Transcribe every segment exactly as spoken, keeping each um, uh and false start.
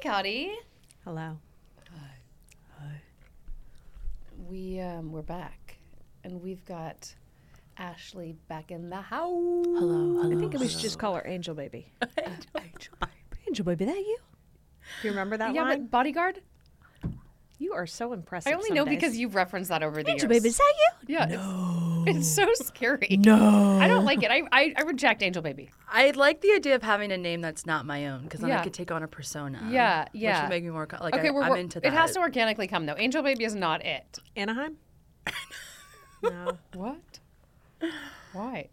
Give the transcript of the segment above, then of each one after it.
Cody. Hello. Hi. Hi. We um we're back, and we've got Ashley back in the house. Hello. Hello. I think we hello. should just call her Angel Baby. Angel, Angel Baby. Angel Baby, that you? Do you remember that yeah, line? but Bodyguard. You are so impressive. I only some know days. because you've referenced that over the Angel years. Baby, is that you? Yeah. No. It's, it's so scary. No. I don't like it. I, I I reject Angel Baby. I like the idea of having a name that's not my own because then Yeah. I could take on a persona. Yeah, yeah. Which would make me more co- like Okay, I, we're, I'm we're- into that. It has to organically come though. Angel Baby is not it. Anaheim? No. What? Why?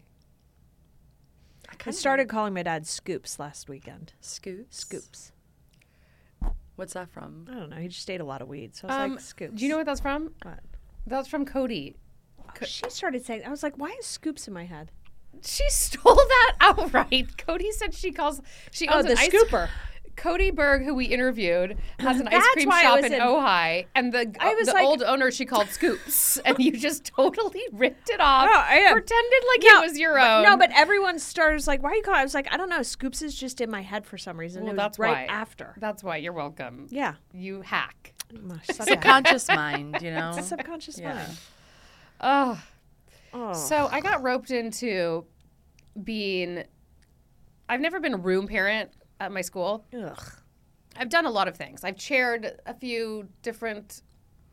I I kinda started calling my dad Scoops last weekend. Scoops. Scoops. What's that from? I don't know. He just ate a lot of weed, so I was Um, like, Scoops. Do you know what that's from? What? That's from Cody. She started saying, I was like, why is Scoops in my head? She stole that outright. Cody said she calls she Oh, owns the an ice scooper. Cody Berg, who we interviewed, has an ice That's cream why I shop was in in- Ojai, and the I was the like- old owner she called Scoops, and you just totally ripped it off, No, I am. pretended like No, it was your but- own. No, but everyone starts like, why are you calling? I was like, I don't know. Scoops is just in my head for some reason. Well, it was that's right why. after. That's why you're welcome. Yeah. You hack. Such a Subconscious mind, you know? It's a subconscious Yeah. mind. Oh, Oh. so I got roped into being. I've never been a room parent at my school. Ugh. I've done a lot of things. I've chaired a few different,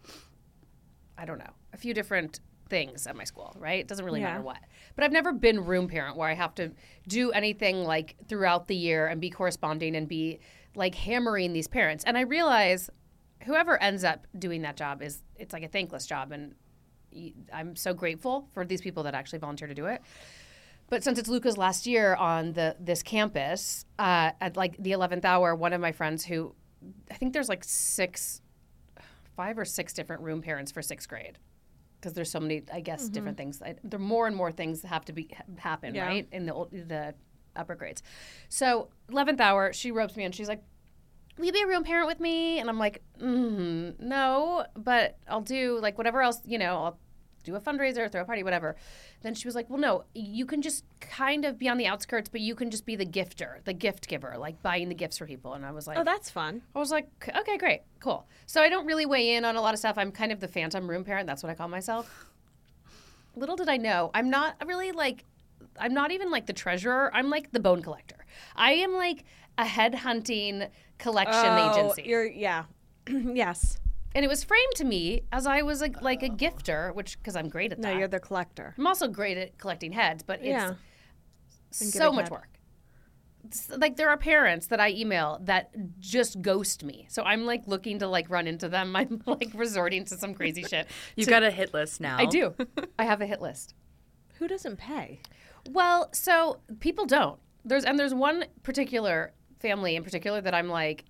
I don't know, a few different things at my school, right? It doesn't really Yeah. matter what. But I've never been room parent where I have to do anything like throughout the year and be corresponding and be like hammering these parents. And I realize whoever ends up doing that job is, it's like a thankless job. And y- I'm so grateful for these people that actually volunteer to do it. But since it's Luca's last year on the this campus, uh, at like the eleventh hour, one of my friends who, I think there's like six, five or six different room parents for sixth grade, because there's so many, I guess, different things. I, there are more and more things that have to be happen, Yeah. right, in the old, the upper grades. So eleventh hour, she ropes me in. She's like, will you be a room parent with me? And I'm like, mm, no, but I'll do like whatever else, you know, I'll do a fundraiser, throw a party, whatever. Then she was like, well, no, you can just kind of be on the outskirts, but you can just be the gifter, the gift giver, like buying the gifts for people. And I was like, Oh, that's fun. I was like, okay, great, cool. So I don't really weigh in on a lot of stuff. I'm kind of the phantom room parent. That's what I call myself. Little did I know, I'm not really like, I'm not even like the treasurer. I'm like the bone collector. I am like a head hunting collection agency. You're, yeah. Yes. And it was framed to me as I was like, like a gifter, which, because I'm great at No, that. you're the collector. I'm also great at collecting heads, but it's Yeah. And so giving much head. work. It's like there are parents that I email that just ghost me. So I'm like looking to like run into them. I'm like resorting to some crazy shit. You've to- got a hit list now. I do. I have a hit list. Who doesn't pay? Well, so people don't. There's and there's one particular family in particular that I'm like,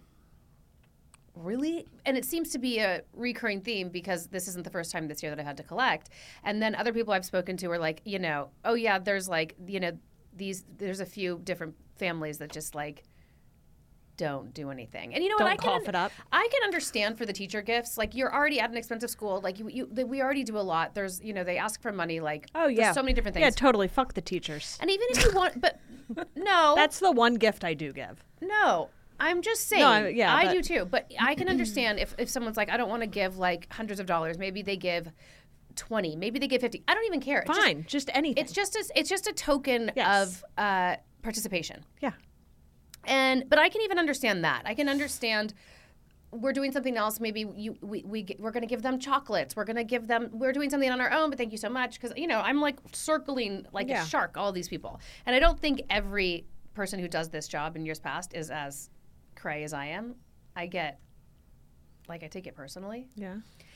really? And it seems to be a recurring theme because this isn't the first time this year that I've had to collect. And then other people I've spoken to are like, you know, oh yeah, there's like, you know, these there's a few different families that just like don't do anything. And you know Don't what? I can cough it up. I can understand for the teacher gifts. Like you're already at an expensive school. Like you, you they, we already do a lot. There's, you know, they ask for money. Like Oh, there's yeah. so many different things. Yeah, totally. Fuck the teachers. And even if you want, but no, That's the one gift I do give. no. I'm just saying. No, I- yeah, I but- do too. But I can understand if, if someone's like, I don't want to give like hundreds of dollars. Maybe they give twenty. Maybe they give fifty. I don't even care. It's just- Fine. Just, anything. It's just a, it's just a token Yes. of uh, participation. yeah. And but I can even understand that. I can understand we're doing something else. Maybe you we, we g- we're going to give them chocolates. We're going to give them. We're doing something on our own. But thank you so much because you know I'm like circling like Yeah. a shark all these people. And I don't think every person who does this job in years past is as cray as I am. I get like I take it personally. Yeah.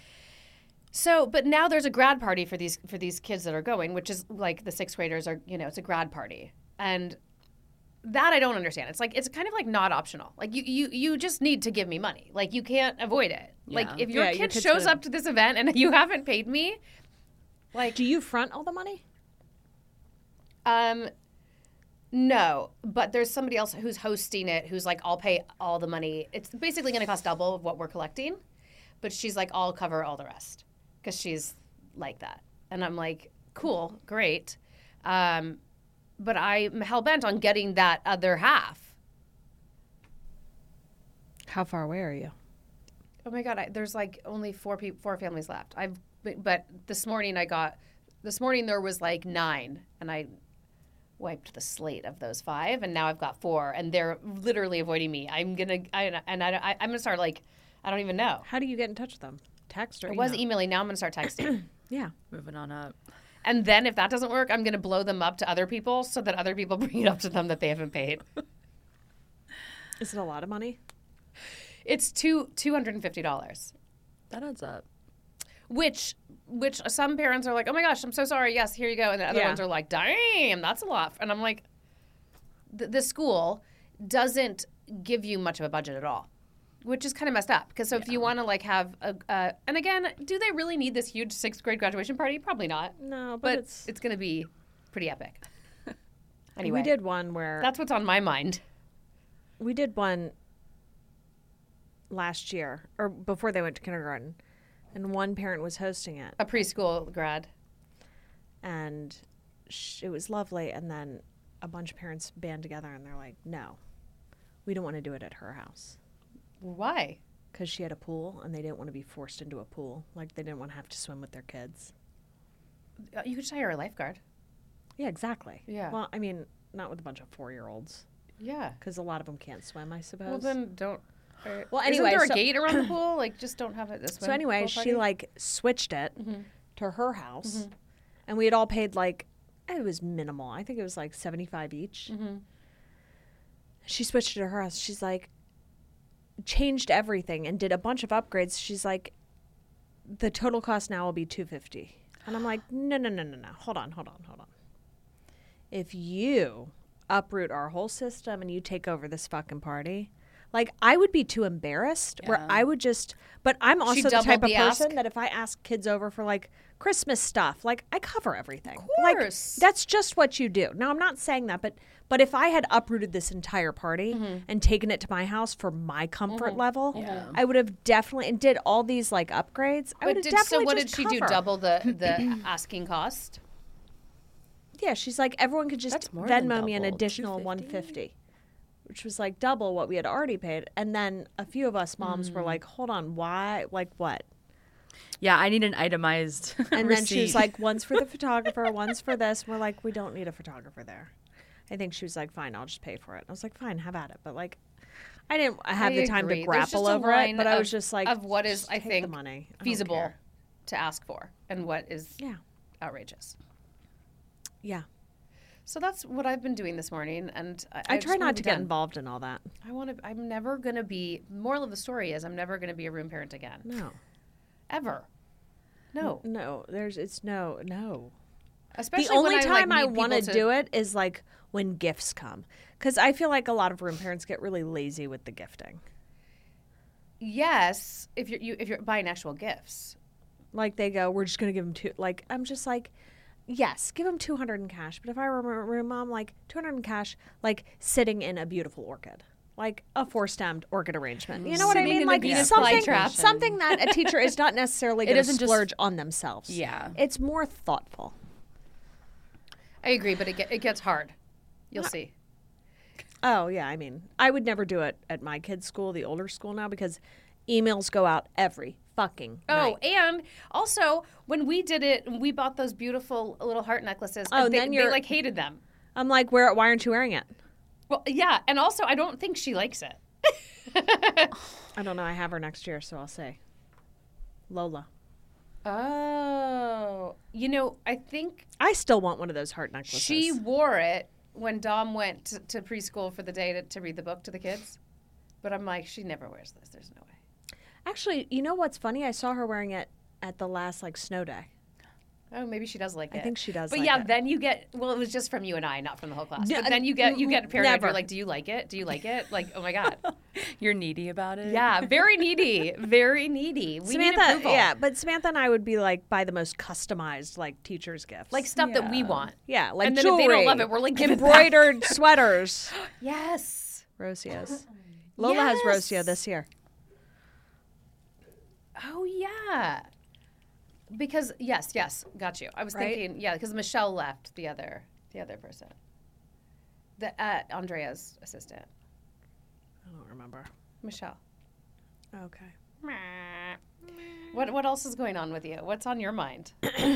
So, but now there's a grad party for these for these kids that are going, which is like the sixth graders are, you know, it's a grad party. And that I don't understand. It's like it's kind of like not optional. Like you you you just need to give me money. Like you can't avoid it. Like Yeah. if your Yeah, kid your kid's shows gonna- up to this event and you haven't paid me, like Do you front all the money? um no, but there's somebody else who's hosting it who's like, I'll pay all the money. It's basically going to cost double of what we're collecting, but she's like, I'll cover all the rest because she's like that. And I'm like, cool, great. Um, but I'm hell bent on getting that other half. How far away are you? Oh my God, I, there's like only four people, four families left. I've, but, but this morning I got, this morning there was like nine, and I wiped the slate of those five, and now I've got four, and they're literally avoiding me. I'm gonna, I, and I, I, I'm gonna start like, I don't even know. How do you get in touch with them? Text or I email? was emailing, now I'm gonna start texting. Yeah. Moving on up. And then if that doesn't work, I'm gonna blow them up to other people so that other people bring it up to them that they haven't paid. Is it a lot of money? It's two two hundred and fifty dollars. That adds up. Which, which some parents are like, oh my gosh, I'm so sorry. Yes, here you go. And the other Yeah. ones are like, damn, that's a lot. And I'm like, the, the school doesn't give you much of a budget at all, which is kind of messed up. Because so if you want to like have a, uh, and again, do they really need this huge sixth grade graduation party? Probably not. No, but, But it's. it's going to be pretty epic. Anyway, We did one where that's what's on my mind. we did one last year or before they went to kindergarten, and one parent was hosting it, A preschool grad. and sh- it was lovely. And then a bunch of parents band together, and they're like, "No, we don't want to do it at her house." Why? Because she had a pool, and they didn't want to be forced into a pool. Like, they didn't want to have to swim with their kids. Uh, You could just hire a lifeguard. Yeah, exactly. Yeah. Well, I mean, not with a bunch of four-year-olds, Yeah. because a lot of them can't swim, I suppose. Well, then don't. uh, Well, Isn't anyway, there a so- gate around the pool? Like, just don't have it this way. so anyway, she, like, switched it Mhm. to her house, Mhm. and we had all paid, like, it was minimal. I think it was, like, seventy-five each. Mm-hmm. She switched it to her house. She's like, changed everything and did a bunch of upgrades. She's like, the total cost now will be two hundred fifty dollars. And I'm like, no, no, no, no, no. Hold on, hold on, hold on. If you uproot our whole system and you take over this fucking party, like, I would be too embarrassed where Yeah. I would just, but I'm also the doubled type of the person ask? that if I ask kids over for like Christmas stuff, like, I cover everything. Of Like, course. that's just what you do. Now, I'm not saying that, but but if I had uprooted this entire party Mm-hmm. and taken it to my house for my comfort level, Yeah. I would have definitely and did all these like upgrades. I would But have did, definitely so what just did she do? cover. Double the the asking cost? Yeah, she's like, everyone could just That's more than Venmo me an double. additional one fifty, which was like double what we had already paid. And then a few of us moms Mm. were like, hold on, why? Like what? Yeah, I need an itemized. And then she was receipt. like, one's for the photographer, one's for this. And we're like, we don't need a photographer there. I think she was like, fine, I'll just pay for it. I was like, fine, have at it. But like, I didn't have I the time agree. to There's grapple just a over it. line But I was of- just like, of what is, just I take think, the money. I don't feasible care. to ask for, and what is Yeah. outrageous. Yeah. So that's what I've been doing this morning, and I, I, I just try wanna not be to get done. involved in all that. I want to. I'm never gonna be. Moral of the story is, I'm never gonna be a room parent again, No. ever. No, No. There's, it's no, no. especially the only when time I, I, like, need want to people do it is like when gifts come. Because I feel like a lot of room parents get really lazy with the gifting. Yes, if you're you, if you're buying actual gifts. Like they go, we're just going to give them two. Like, I'm just like, yes, give them two hundred in cash. But if I were a room mom, like two hundred in cash, like sitting in a beautiful orchid. Like a four-stemmed orchid arrangement. You know what I Sitting mean? in the Like Venus something, flytrap. something that a teacher is not necessarily going to isn't just- splurge on themselves. Yeah. It's more thoughtful. I agree, but it get, it gets hard. You'll Yeah. see. Oh, yeah. I mean, I would never do it at my kids' school, the older school now, because emails go out every fucking Oh, night. and also when we did it, we bought those beautiful little heart necklaces. Oh, and they, then they you're- like hated them. I'm like, where? Why aren't you wearing it? Well, yeah, and also I don't think she likes it. I don't know. I have her next year, so I'll say Lola. Oh, you know, I think I still want one of those heart necklaces. she wore it when Dom went to, to preschool for the day to, to read the book to the kids. But I'm like, she never wears this. There's no way. Actually, you know what's funny? I saw her wearing it at the last like snow day. Oh, maybe she does like I it. think she does But like yeah, it. then you get well. It was just from you and I, not from the whole class. No, but then you get you get paranoid. never. You're like, do you like it? Do you like it? Like, oh my god. You're needy about it. Yeah, very needy, very needy. We need Samantha, approval. yeah, but Samantha and I would be like buy the most customized like teachers gifts, like stuff that we Yeah. want. yeah, like and then jewelry, if they don't love it, we're like, give it back. embroidered sweaters. Yes. Rosias. Lola has Yes. Rosia this year. Oh yeah. Because yes, yes, got you. I was Right? thinking, yeah, because Michelle left the other, the other person, the uh, Andrea's assistant, I don't remember. Michelle. Okay. What what else is going on with you? What's on your mind?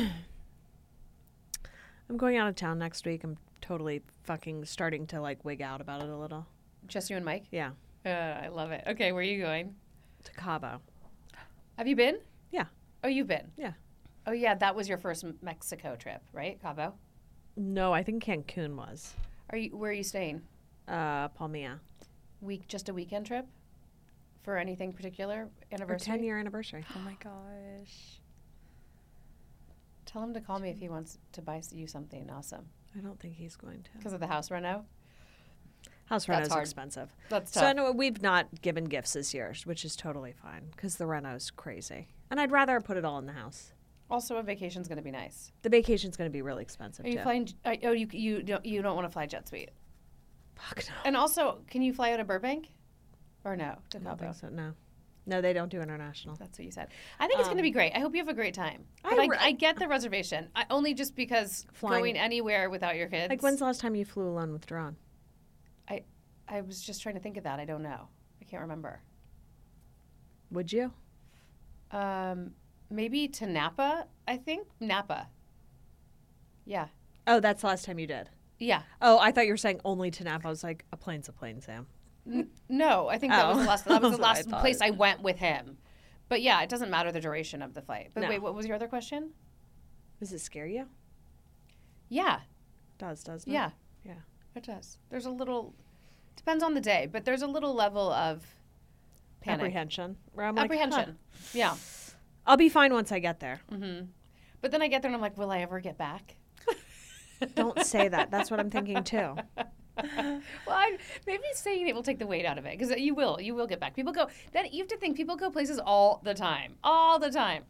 I'm going out of town next week. I'm totally fucking starting to like wig out about it a little. Just you and Mike? Yeah. Uh, I love it. Okay, where are you going? To Cabo. Have you been? Yeah. Oh, you've been? Yeah. Oh, yeah, that was your first Mexico trip, right? Cabo? No, I think Cancun was. Are you? Where are you staying? Uh, Palmilla. Week, just a weekend trip? For anything particular? Our Anniversary? ten year anniversary. Oh my gosh. Tell him to call me if he wants to buy you something awesome. I don't think he's going to. Because of the house reno? House reno That's is hard. expensive. That's So tough. I know we've not given gifts this year, which is totally fine because the reno's crazy. And I'd rather put it all in the house. Also, a vacation's going to be nice. The vacation's going to be really expensive Are you too. flying? Uh, oh, you you don't you don't want to fly jet suite. Fuck no. And also, can you fly out of Burbank, or no to I don't Cabo? think so. No, no, they don't do international. That's what you said. I think it's going to Um, be great. I hope you have a great time. I But I, re- I get the reservation, I, only just because Flying- going anywhere without your kids. Like, when's the last time you flew alone with Duran? I I was just trying to think of that. I don't know. I can't remember. Would you? Um, maybe to Napa. I think Napa. Yeah, Oh, that's the last time you did. yeah. Oh, I thought you were saying only to Napa. I was like, a plane's a plane, Sam. N- no, I think that was Oh. the last. That was the That's what I last thought. place I went with him. But yeah, it doesn't matter the duration of the flight. But No. wait, what was your other question? Does it scare you? Yeah, It does, doesn't yeah, it? Yeah. it does. There's a little. Depends on the day, but there's a little level of panic. Apprehension. Where I'm like, Apprehension. Yeah. huh, I'll be fine once I get there. Mm-hmm. But then I get there and I'm like, will I ever get back? Don't say that. That's what I'm thinking too. Well, I, maybe saying it will take the weight out of it because you will. You will get back. People go. Then you have to think people go places all the time, all the time.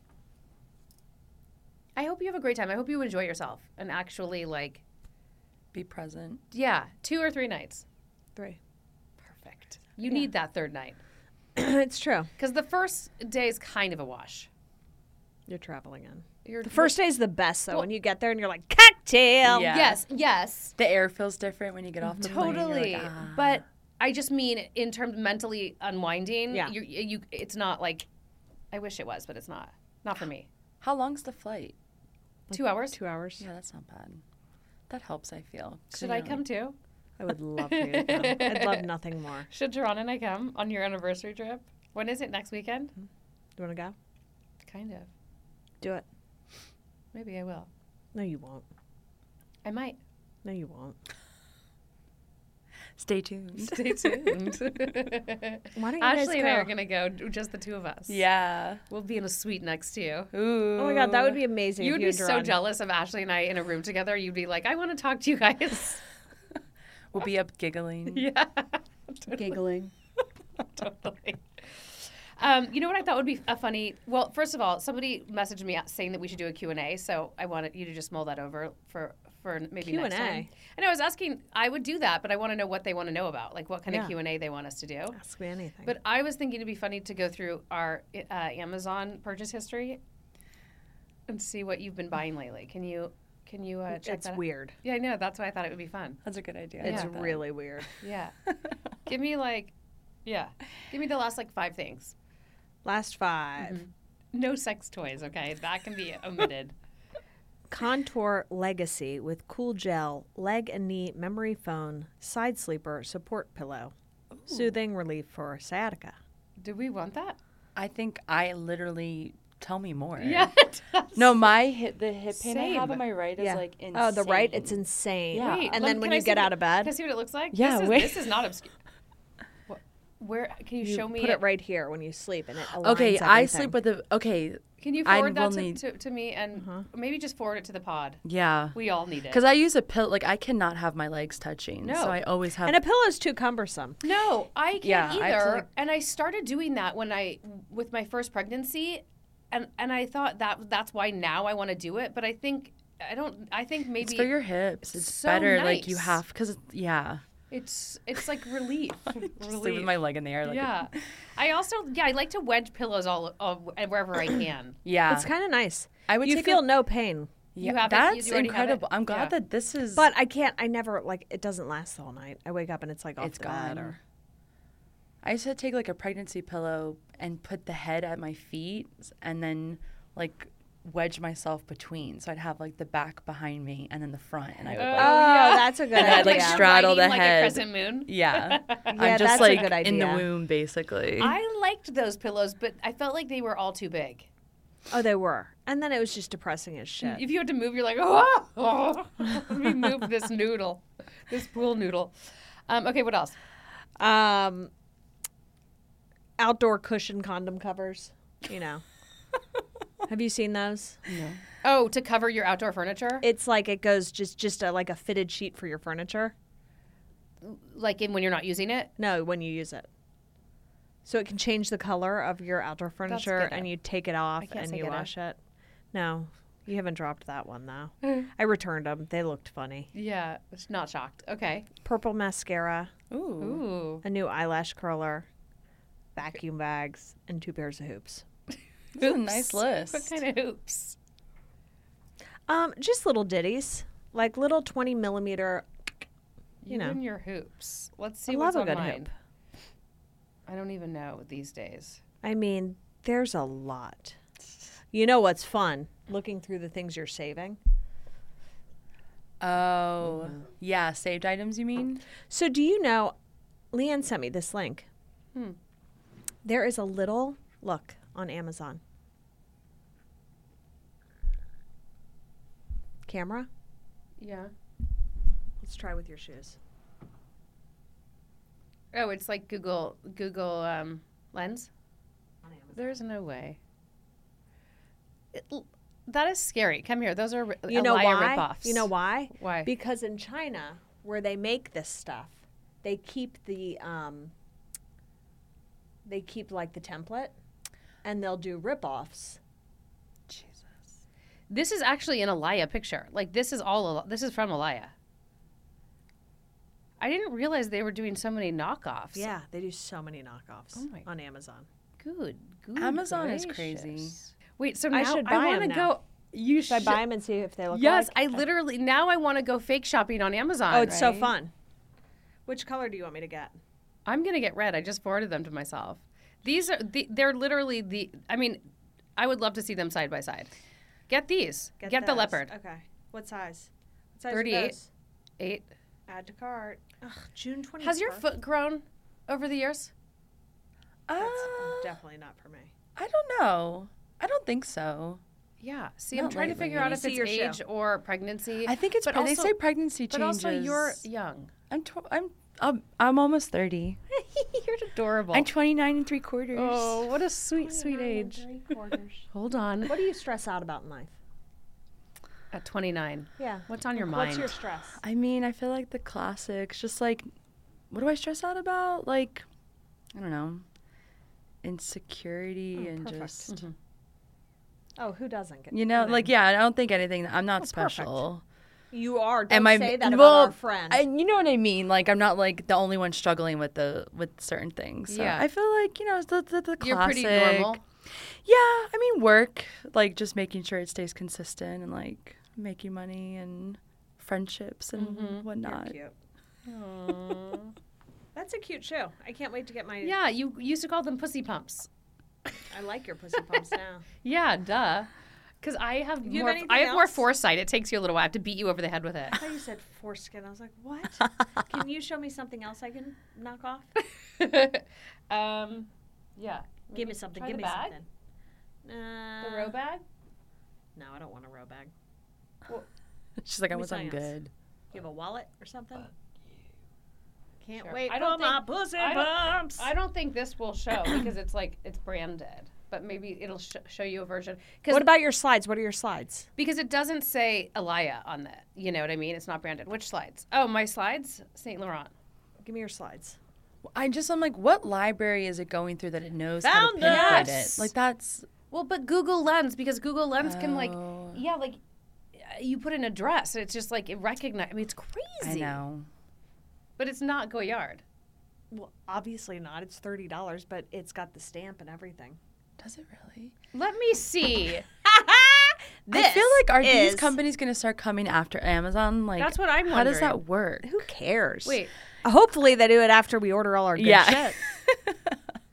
I hope you have a great time. I hope you enjoy yourself and actually like, Be present. yeah, two or three nights. Three. Perfect. You Yeah. need that third night It's true. because the first day is kind of a wash. You're traveling in. You're The first day is the best, though. Well- when you get there and you're like, cocktail. Yeah. Yes, yes. The air feels different when you get off the plane. You're Totally, like, ah. but I just mean in terms of mentally unwinding. Yeah. you, you, it's not like I wish it was, but it's not. Not for me. How long's the flight? Two hours. Two hours. Yeah, that's not bad. That helps, I feel. 'Cause, Should you I know, come like- too? I would love for you to come. I'd love nothing more. Should Teron and I come on your anniversary trip? When is it? Next weekend? Do you want to go? Kind of. Do it. Maybe I will. No, you won't. I might. No, you won't. Stay tuned. Stay tuned. Why don't you Ashley and I are guys go? gonna go. Just the two of us. Yeah. We'll be in a suite next to you. Ooh. Oh my god, that would be amazing. You if would you be and so Duran- jealous of Ashley and I in a room together. You'd be like, I want to talk to you guys. We'll be up giggling. Yeah. giggling. Totally. Um, you know what I thought would be a funny? Well, first of all, somebody messaged me saying that we should do a Q and A, so I wanted you to just mull that over for for maybe Q next and A? time. And I was asking, I would do that, but I want to know what they want to know about, like what kind Yeah. of Q and A they want us to do. Ask me anything. But I was thinking it'd be funny to go through our uh, Amazon purchase history and see what you've been buying lately. Can you can you uh, check it's that out? weird. Yeah, I know. That's why I thought it would be fun. That's a good idea. I It's like that. really weird. Yeah. Give me like, yeah. Give me the last like five things. Last five. No sex toys, okay? That can be omitted. Contour Legacy with cool gel, leg and knee memory foam, side sleeper, support pillow. Soothing relief for sciatica. Do we want that? I think I literally tell me more. Yeah. It does. No, my hip, the hip pain I have Same. on my right is like insane. Oh, the right, it's insane. Yeah. Wait, And let- then when can I you see get what- out of bed, Can I see what it looks like? Yeah, This is, wait. this is not obscure. What, where can you, you show me? put it right here when you sleep, and it aligns Okay, I everything. sleep with the. Okay, Can you I forward that will to, need- to, to me and Uh-huh. maybe just forward it to the pod? yeah. We all need it. Because I use a pill. Like I cannot have my legs touching. No. So I always have. And a pillow's too cumbersome. No, I can't Yeah, I have to, either. like- and I started doing that when I with my first pregnancy, and and I thought that that's why now I want to do it. But I think I don't. I think maybe it's for your hips. It's so better. Like you nice. have. Because yeah. it's it's like relief. Just sleep relief. with my leg in the air. Like yeah. I also yeah I like to wedge pillows all uh, wherever I can. yeah. It's kind of nice. I would You take feel a, no pain. Yeah, You have it? that's You already have it? incredible. I'm glad Yeah. that this is. But I can't, I never, like, it doesn't last the whole night. I wake up and it's like off It's the bed gone. or. I used to take like a pregnancy pillow and put the head at my feet and then like wedge myself between. So I'd have like the back behind me and then the front. And I would Oh, like, yeah, that's a good And I'd, idea. like, straddle the riding like head. a crescent moon. yeah. Yeah, I'm that's just a like good in the idea. womb, basically. I liked those pillows, but I felt like they were all too big. Oh, they were. And then it was just depressing as shit. If you had to move, you're like, oh, oh. Let me move this noodle, this pool noodle. Um, okay, what else? Um, outdoor cushion condom covers, you know. Have you seen those? No. Oh, to cover your outdoor furniture? It's like it goes just just a, like a fitted sheet for your furniture. Like in when you're not using it? No, when you use it. So it can change the color of your outdoor furniture good. and you take it off can't and say you good. wash it. No, you haven't dropped that one though. I returned them. They looked funny. Yeah, it's not shocked. Okay. Purple mascara, Ooh. Ooh. a new eyelash curler, vacuum bags, and two pairs of hoops. That's a nice list. What kind of hoops? Um, just little ditties, like little twenty millimeter. You You know. and your hoops. Let's see I what's love a on good mine. hoop. I don't even know these days. I mean, there's a lot. You know what's fun? Looking through the things you're saving. Oh. Yeah. Saved items, you mean? So do you know, Leanne sent me this link. Hmm. There is a little, look, on Amazon. Camera? Yeah. Let's try with your shoes. Oh, it's like Google Google um, Lens. On Amazon. There's no way. It, l- that is scary. Come here. Those are ri- You know Elia why? ripoffs. You know why? Why? Because in China, where they make this stuff, they keep the um, they keep like the template, and they'll do ripoffs. Jesus. This is actually an Elia picture. Like this is all. Eli- This is from Elia. I didn't realize they were doing so many knockoffs. Yeah, they do so many knockoffs Oh my- on Amazon. Good. Good Amazon is gracious. crazy. Wait. So I now should I buy want to 'em now. go. You Should I should buy them and see if they look Yes, like? I literally now I want to go fake shopping on Amazon. Oh, it's so right? fun. Which color do you want me to get? I'm gonna get red. I just forwarded them to myself. These are the, they're literally the. I mean, I would love to see them side by side. Get these. Get, the those. leopard. Okay. What size? What size are thirty-eight. those? Eight. Add to cart. Ugh, June twenty-fourth. Has your foot grown over the years? That's Uh, definitely not for me. I don't know. I don't think so. Yeah. See, I'm Not trying to lately. figure Let out me if see it's your shoe. age or pregnancy. I think it's. But Pre- they also- say pregnancy but changes. also you're young. I'm. Tw- I'm. I'm. I'm almost thirty. You're adorable. I'm twenty-nine and three quarters. oh, what a sweet, sweet age. Hold on. What do you stress out about in life? At twenty-nine. Yeah. What's on your What's mind? your stress? I mean, I feel like the classics. Just like, what do I stress out about? Like, I don't know, insecurity Oh, and perfect. just, Mhm. Oh, who doesn't get you know, women? like, yeah. I don't think anything. I'm not Oh, perfect. special. You are. Don't Am I? say that about well, our friend. I, you know what I mean. Like, I'm not like the only one struggling with the with certain things. So Yeah. I feel like you know the the, the classic. You're pretty normal. Yeah, I mean, work, like just making sure it stays consistent and like making money and friendships and Mhm. You're whatnot. cute. Aw. That's a cute shoe. I can't wait to get my. Yeah, you used to call them pussy pumps. I like your pussy pumps now. Yeah, duh. Because I have You have more. anything I have more else? foresight. It takes you a little while. I have to beat you over the head with I it. thought you said foreskin. I was like, what? Can you show me something else I can knock off? um, yeah. Give me something. Try Give the me bag? something. Uh, The row bag. No, I don't want a row bag. She's like, I Give me was on something else. good. You have a wallet or something? Can't Sure. wait I for don't my think- pussy I don't- pumps. I don't think this will show because it's like it's branded, but maybe it'll sh- show you a version. Cause, What about your slides? What are your slides? because it doesn't say Elia on the. You know what I mean? It's not branded. Which slides? Oh, my slides. Saint Laurent. Give me your slides. I just, I'm like, what library is it going through that it knows how Found to pinpoint us! it? Like, that's. Well, but Google Lens because Google Lens can like, Oh. yeah, like uh, you put an address. And it's just like it recognize. I mean, it's crazy. I know. But it's not Goyard. Well, obviously not. It's thirty dollars, but it's got the stamp and everything. Does it really? Let me see. This I feel like are these is- companies going to start coming after Amazon? Like, That's what I'm How does wondering. that work? Who cares? Wait. Hopefully they do it after we order all our good Yeah. shit.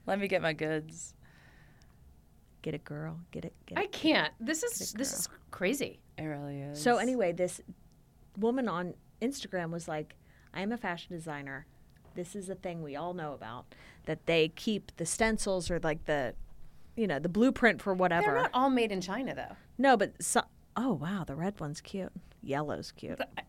Let me get my goods. Get it, girl. Get it. Get it. I can't. This is Get it, this girl. is crazy. It really is. So anyway, this woman on Instagram was like, I am a fashion designer. This is a thing we all know about, that they keep the stencils or like the, you know, the blueprint for whatever. They're not all made in China though. No, but so, oh wow, the red one's cute. Yellow's cute. The-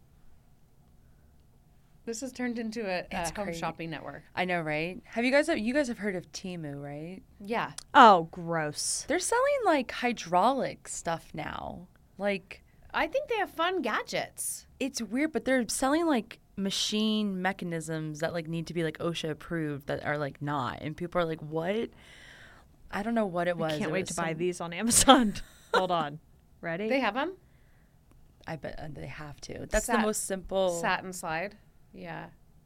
This has turned into a, It's a home crazy. shopping network. I know, right? Have you guys you guys have heard of Temu, right? Yeah. Oh, gross. They're selling like hydraulic stuff now. Like I think they have fun gadgets. it's weird, but they're selling like machine mechanisms that like need to be like OSHA approved that are like not, and people are like, "What?" I don't know what it was. I can't It wait was to buy some- these on Amazon. Hold on. Ready? They have them. I bet uh, they have to. That's Sat- the most simple. Satin slide. Yeah.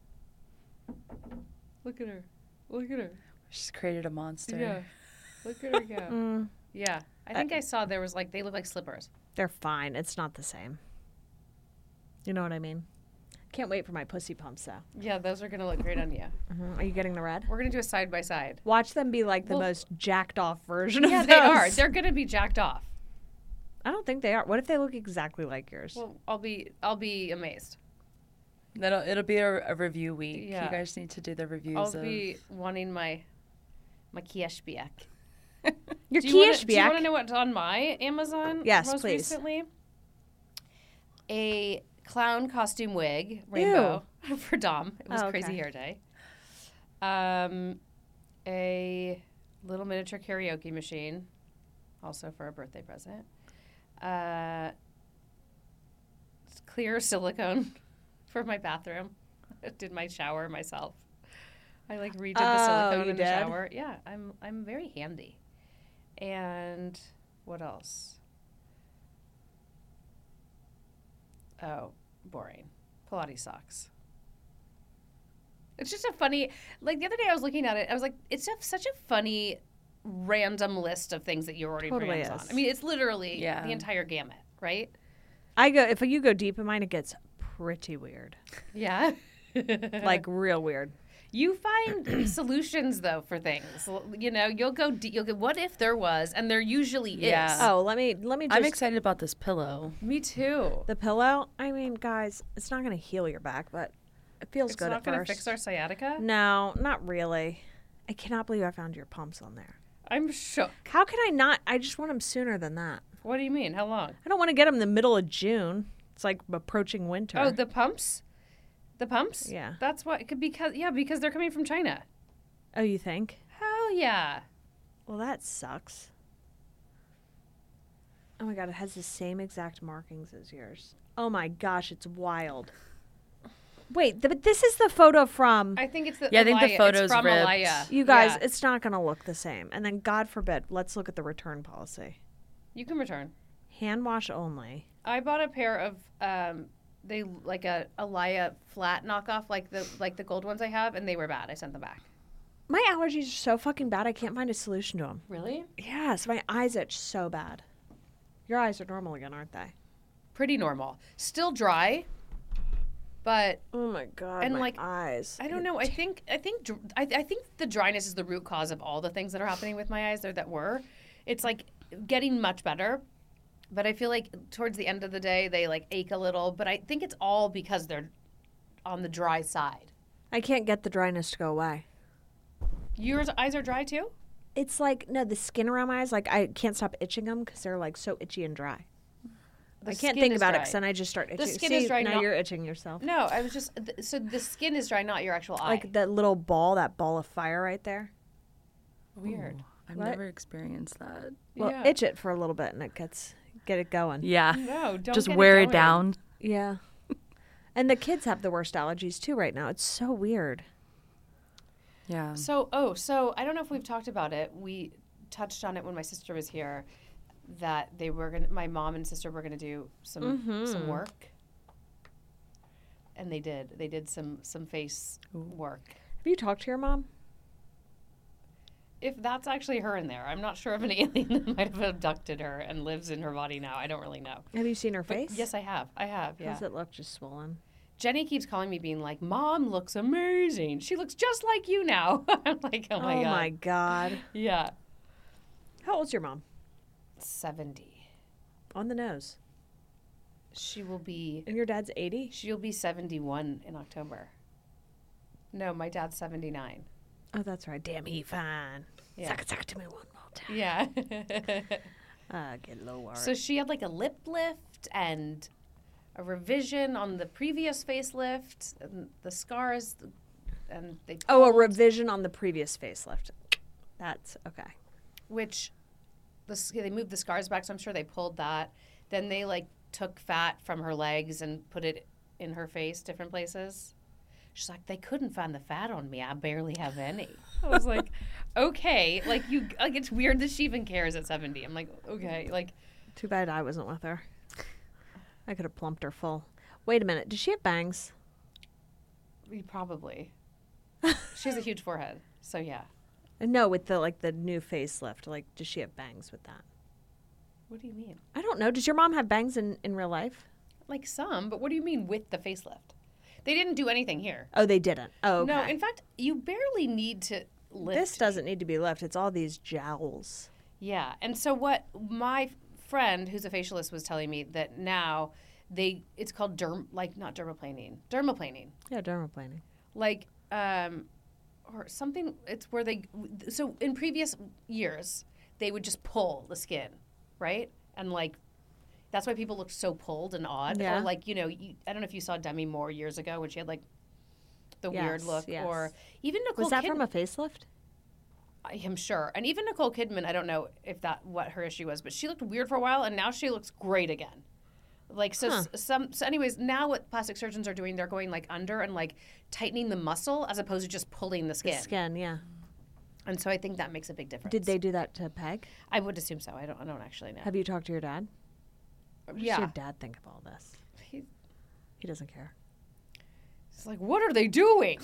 Look at her. Look at her. She's created a monster. Yeah. Look at her go. Mm, Yeah. I think I saw there was like they look like slippers. they're fine. It's not the same. You know what I mean? Can't wait for my pussy pumps though. Yeah, those are gonna look great on you. Mhm. Are you getting the red? We're gonna do a side by side. Watch them be like the Well- most jacked off version Yeah, of they those. are. They're gonna be jacked off. I don't think they are. What if they look exactly like yours? Well, I'll be I'll be amazed. That'll it'll be a, a review week. Yeah. You guys need to do the reviews. I'll of... be wanting my my Kieshbiak. Your Do you wanna- Kieshbiak. Do you want to know what's on my Amazon? Yes, most please. recently? A clown costume wig, rainbow, for Dom. It was Oh, crazy okay. hair day. Um, a little miniature karaoke machine, also for a birthday present. Uh, clear silicone for my bathroom. I did my shower myself. I like redid the Oh, silicone you in the did? shower. Yeah, I'm I'm very handy. And what else? Oh, boring. Pilates socks. It's just a funny, like the other day I was looking at it, I was like, it's a, such a funny random list of things that you're ordering Totally for Amazon. is. I mean, it's literally Yeah. the entire gamut, right? I go if you go deep in mine, it gets pretty weird. Yeah. Like real weird. You find solutions though for things. You know, you'll go. De- you'll go. What if there was? And there usually Yeah. is. Oh, let me let me just I'm excited about this pillow. Me too. the pillow. I mean, guys, it's not going to heal your back, but it feels It's good not at going to first. fix our sciatica. No, not really. I cannot believe I found your pumps on there. I'm shook. How can I not? I just want them sooner than that. What do you mean? How long? I don't want to get them in the middle of June. It's like approaching winter. Oh, the pumps. The pumps. Yeah. That's what. Because yeah, because they're coming from China. Oh, you think? Hell yeah. Well, that sucks. Oh my god, it has the same exact markings as yours. Oh my gosh, it's wild. Wait, th- but this is the photo from I think it's the. Yeah, I think the Alaya- photo's it's from ripped. Alaya. you guys. Yeah. It's not going to look the same. And then, God forbid, let's look at the return policy. You can return. Hand wash only. I bought a pair of um they like a Alaya flat knockoff like the like the gold ones I have, and they were bad. I sent them back. My allergies are so fucking bad. I can't find a solution to them. Really? Yes, my eyes itch so bad. Your eyes are normal again, aren't they? Pretty normal. Still dry, but Oh my god, And, my like, eyes. I don't know. I think I think dr- I, I think the dryness is the root cause of all the things that are happening with my eyes. There that were. It's like getting much better, but I feel like towards the end of the day they like ache a little. But I think it's all because they're on the dry side. I can't get the dryness to go away. Your eyes are dry too. It's like no, the skin around my eyes. Like I can't stop itching them because they're like so itchy and dry. The I can't skin think is about it dry. because then I just start itching. skin See, is dry, Now not- you're itching yourself. No, I was just th- so the skin is dry, not your actual eye. Like that little ball, that ball of fire right there. Weird. Ooh, I've What? never experienced that. Well, Yeah. itch it for a little bit and it gets get it going. Yeah. No, don't Just get wear it going. down. Yeah. And the kids have the worst allergies too right now. It's so weird. Yeah. So, oh, so I don't know if we've talked about it. We touched on it when my sister was here, that they were gonna. My mom and sister were gonna do some some Mhm. work, and they did. They did some some face work. Have you talked to your mom? If that's actually her in there, I'm not sure of an alien that might have abducted her and lives in her body now. I don't really know. Have you seen her But face? yes, I have. I have. Yeah. How's it look? Just swollen. Jenny keeps calling me being like, Mom looks amazing. She looks just like you now. I'm like, oh my oh God. my God. Yeah. How old's your mom? seventy. On the nose. She will be, And your dad's eighty? she'll be seventy-one in October. No, my dad's seventy-nine. Oh, that's right. Damn, he fine. Yeah. Suck it, suck it to me one more time. Yeah. Uh, get lower. So she had like a lip lift and a revision on the previous facelift, and the scars, and they oh, a pulled- revision on the previous facelift. That's okay. which the s- they moved the scars back, so I'm sure they pulled that. Then they like took fat from her legs and put it in her face, different places. She's like, they couldn't find the fat on me. I barely have any. I was like, okay, like you, like it's weird that she even cares at seventy. I'm like, okay, like Too bad I wasn't with her. I could have plumped her full. Wait a minute. Does she have bangs? we probably. She has a huge forehead, so yeah. Uh, No, with the like the new facelift. Like, does she have bangs with that? What do you mean? I don't know. Does your mom have bangs in, in real life? Like some, but what do you mean with the facelift? They didn't do anything here. Oh, they didn't. Oh, okay. No, in fact, you barely need to lift. This doesn't need to be left. It's all these jowls. Yeah, and so what my friend, who's a facialist, was telling me that now they it's called derm like not dermaplaning, dermaplaning, Yeah, dermaplaning. like um, or something. It's where they so in previous years they would just pull the skin, right, and like. That's why people look so pulled and odd. Yeah. Or like, you know, you, I don't know if you saw Demi Moore years ago when she had like the Yes, weird look. yes. Or even Nicole Was that Kidman. from a facelift? I am sure. And even Nicole Kidman, I don't know if that what her issue was, but she looked weird for a while and now she looks great again. Like so Huh. s- some so anyways, now what plastic surgeons are doing, they're going like under and like tightening the muscle as opposed to just pulling the The skin. skin, yeah. And so I think that makes a big difference. Did they do that to Peg? I would assume so. I don't I don't actually know. Have you talked to your dad? What does yeah. your dad think of all this? He- He doesn't care. It's like, what are they doing?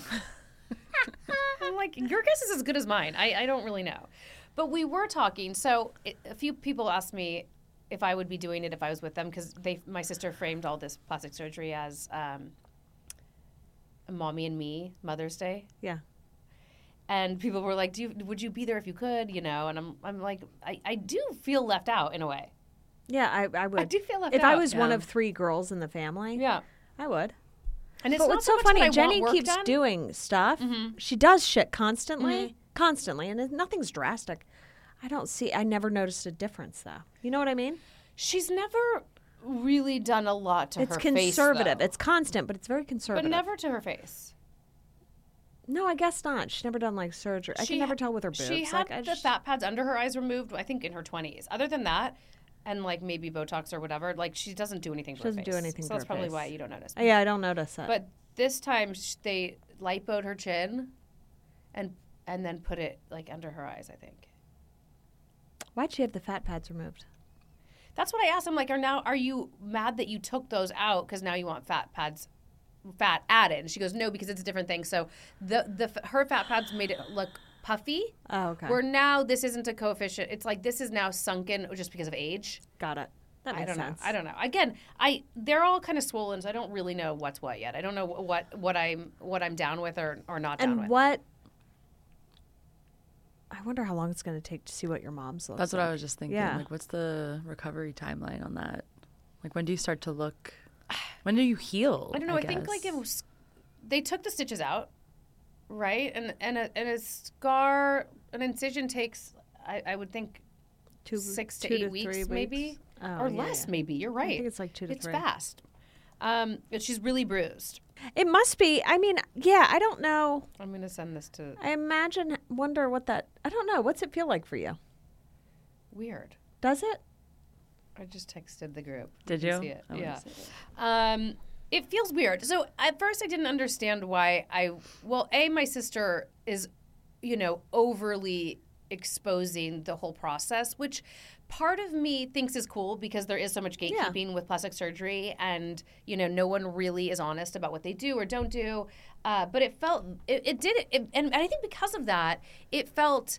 I'm like, your guess is as good as mine. I, I don't really know. But we were talking. So it, a few people asked me if I would be doing it if I was with them because they, my sister framed all this plastic surgery as um, Mommy and Me Mother's Day. Yeah. And people were like, do you, would you be there if you could? You know, and I'm, I'm like, I, I do feel left out in a way. Yeah, I, I would. I do feel left if out. I was one yeah. of three girls in the family, Yeah. I would. And it's But not what's so so much funny, that I Jenny want work keeps done. doing stuff. Mhm. She does shit constantly, Mhm. constantly, and it, nothing's drastic. I don't see. I never noticed a difference, though. You know what I mean? She's never really done a lot to it's her face, conservative. though. It's constant, but it's very But conservative. never to her face. No, I guess not. She's never done like surgery. I She can never ha- tell with her boobs. She had like, I the just, fat pads under her eyes removed, I think, in her twenties. Other than that, and like maybe Botox or whatever, like she doesn't do anything to She her doesn't do face. anything So to that's her probably face. why you don't notice. yeah, I don't notice it. But this time sh- they lipoed her chin, and and then put it like under her eyes. I think. Why'd she have the fat pads removed? That's what I asked him. Like, are now are you mad that you took those out because now you want fat pads, fat added? And she goes, no, because it's a different thing. So the the f- her fat pads made it look puffy. Oh, okay. Where now this isn't a coefficient. It's like this is now sunken just because of age. Got it. That I makes don't sense. know. I don't know. Again, I they're all kind of swollen, so I don't really know what's what yet. I don't know what what I'm what I'm down with or or not down And with. what? I wonder how long it's going to take to see what your mom's looks That's what like. I was just thinking. Yeah. Like, what's the recovery timeline on that? Like, when do you start to look? When do you heal? I don't know. I, think like guess? it was they took the stitches out, right? And and a, and a scar, an incision takes I, I would think Two, six to two eight to weeks, three maybe, Oh, or yeah, less. yeah. Maybe you're right. I think it's like two to it's three. fast. Um, but she's really bruised. It must be. I mean, yeah, I don't know. I'm gonna send this to I imagine, wonder what that, I don't know. What's it feel like for you? weird. Does it? I just texted the group. Did can you? See it. I wanna Yeah. see it. Um, it feels weird. So at first I didn't understand why I, well, A, my sister is, you know, overly exposing the whole process, which part of me thinks is cool because there is so much Yeah. gatekeeping with plastic surgery and, you know, no one really is honest about what they do or don't do. Uh, but it felt, it, it did, it, and I think because of that, it felt,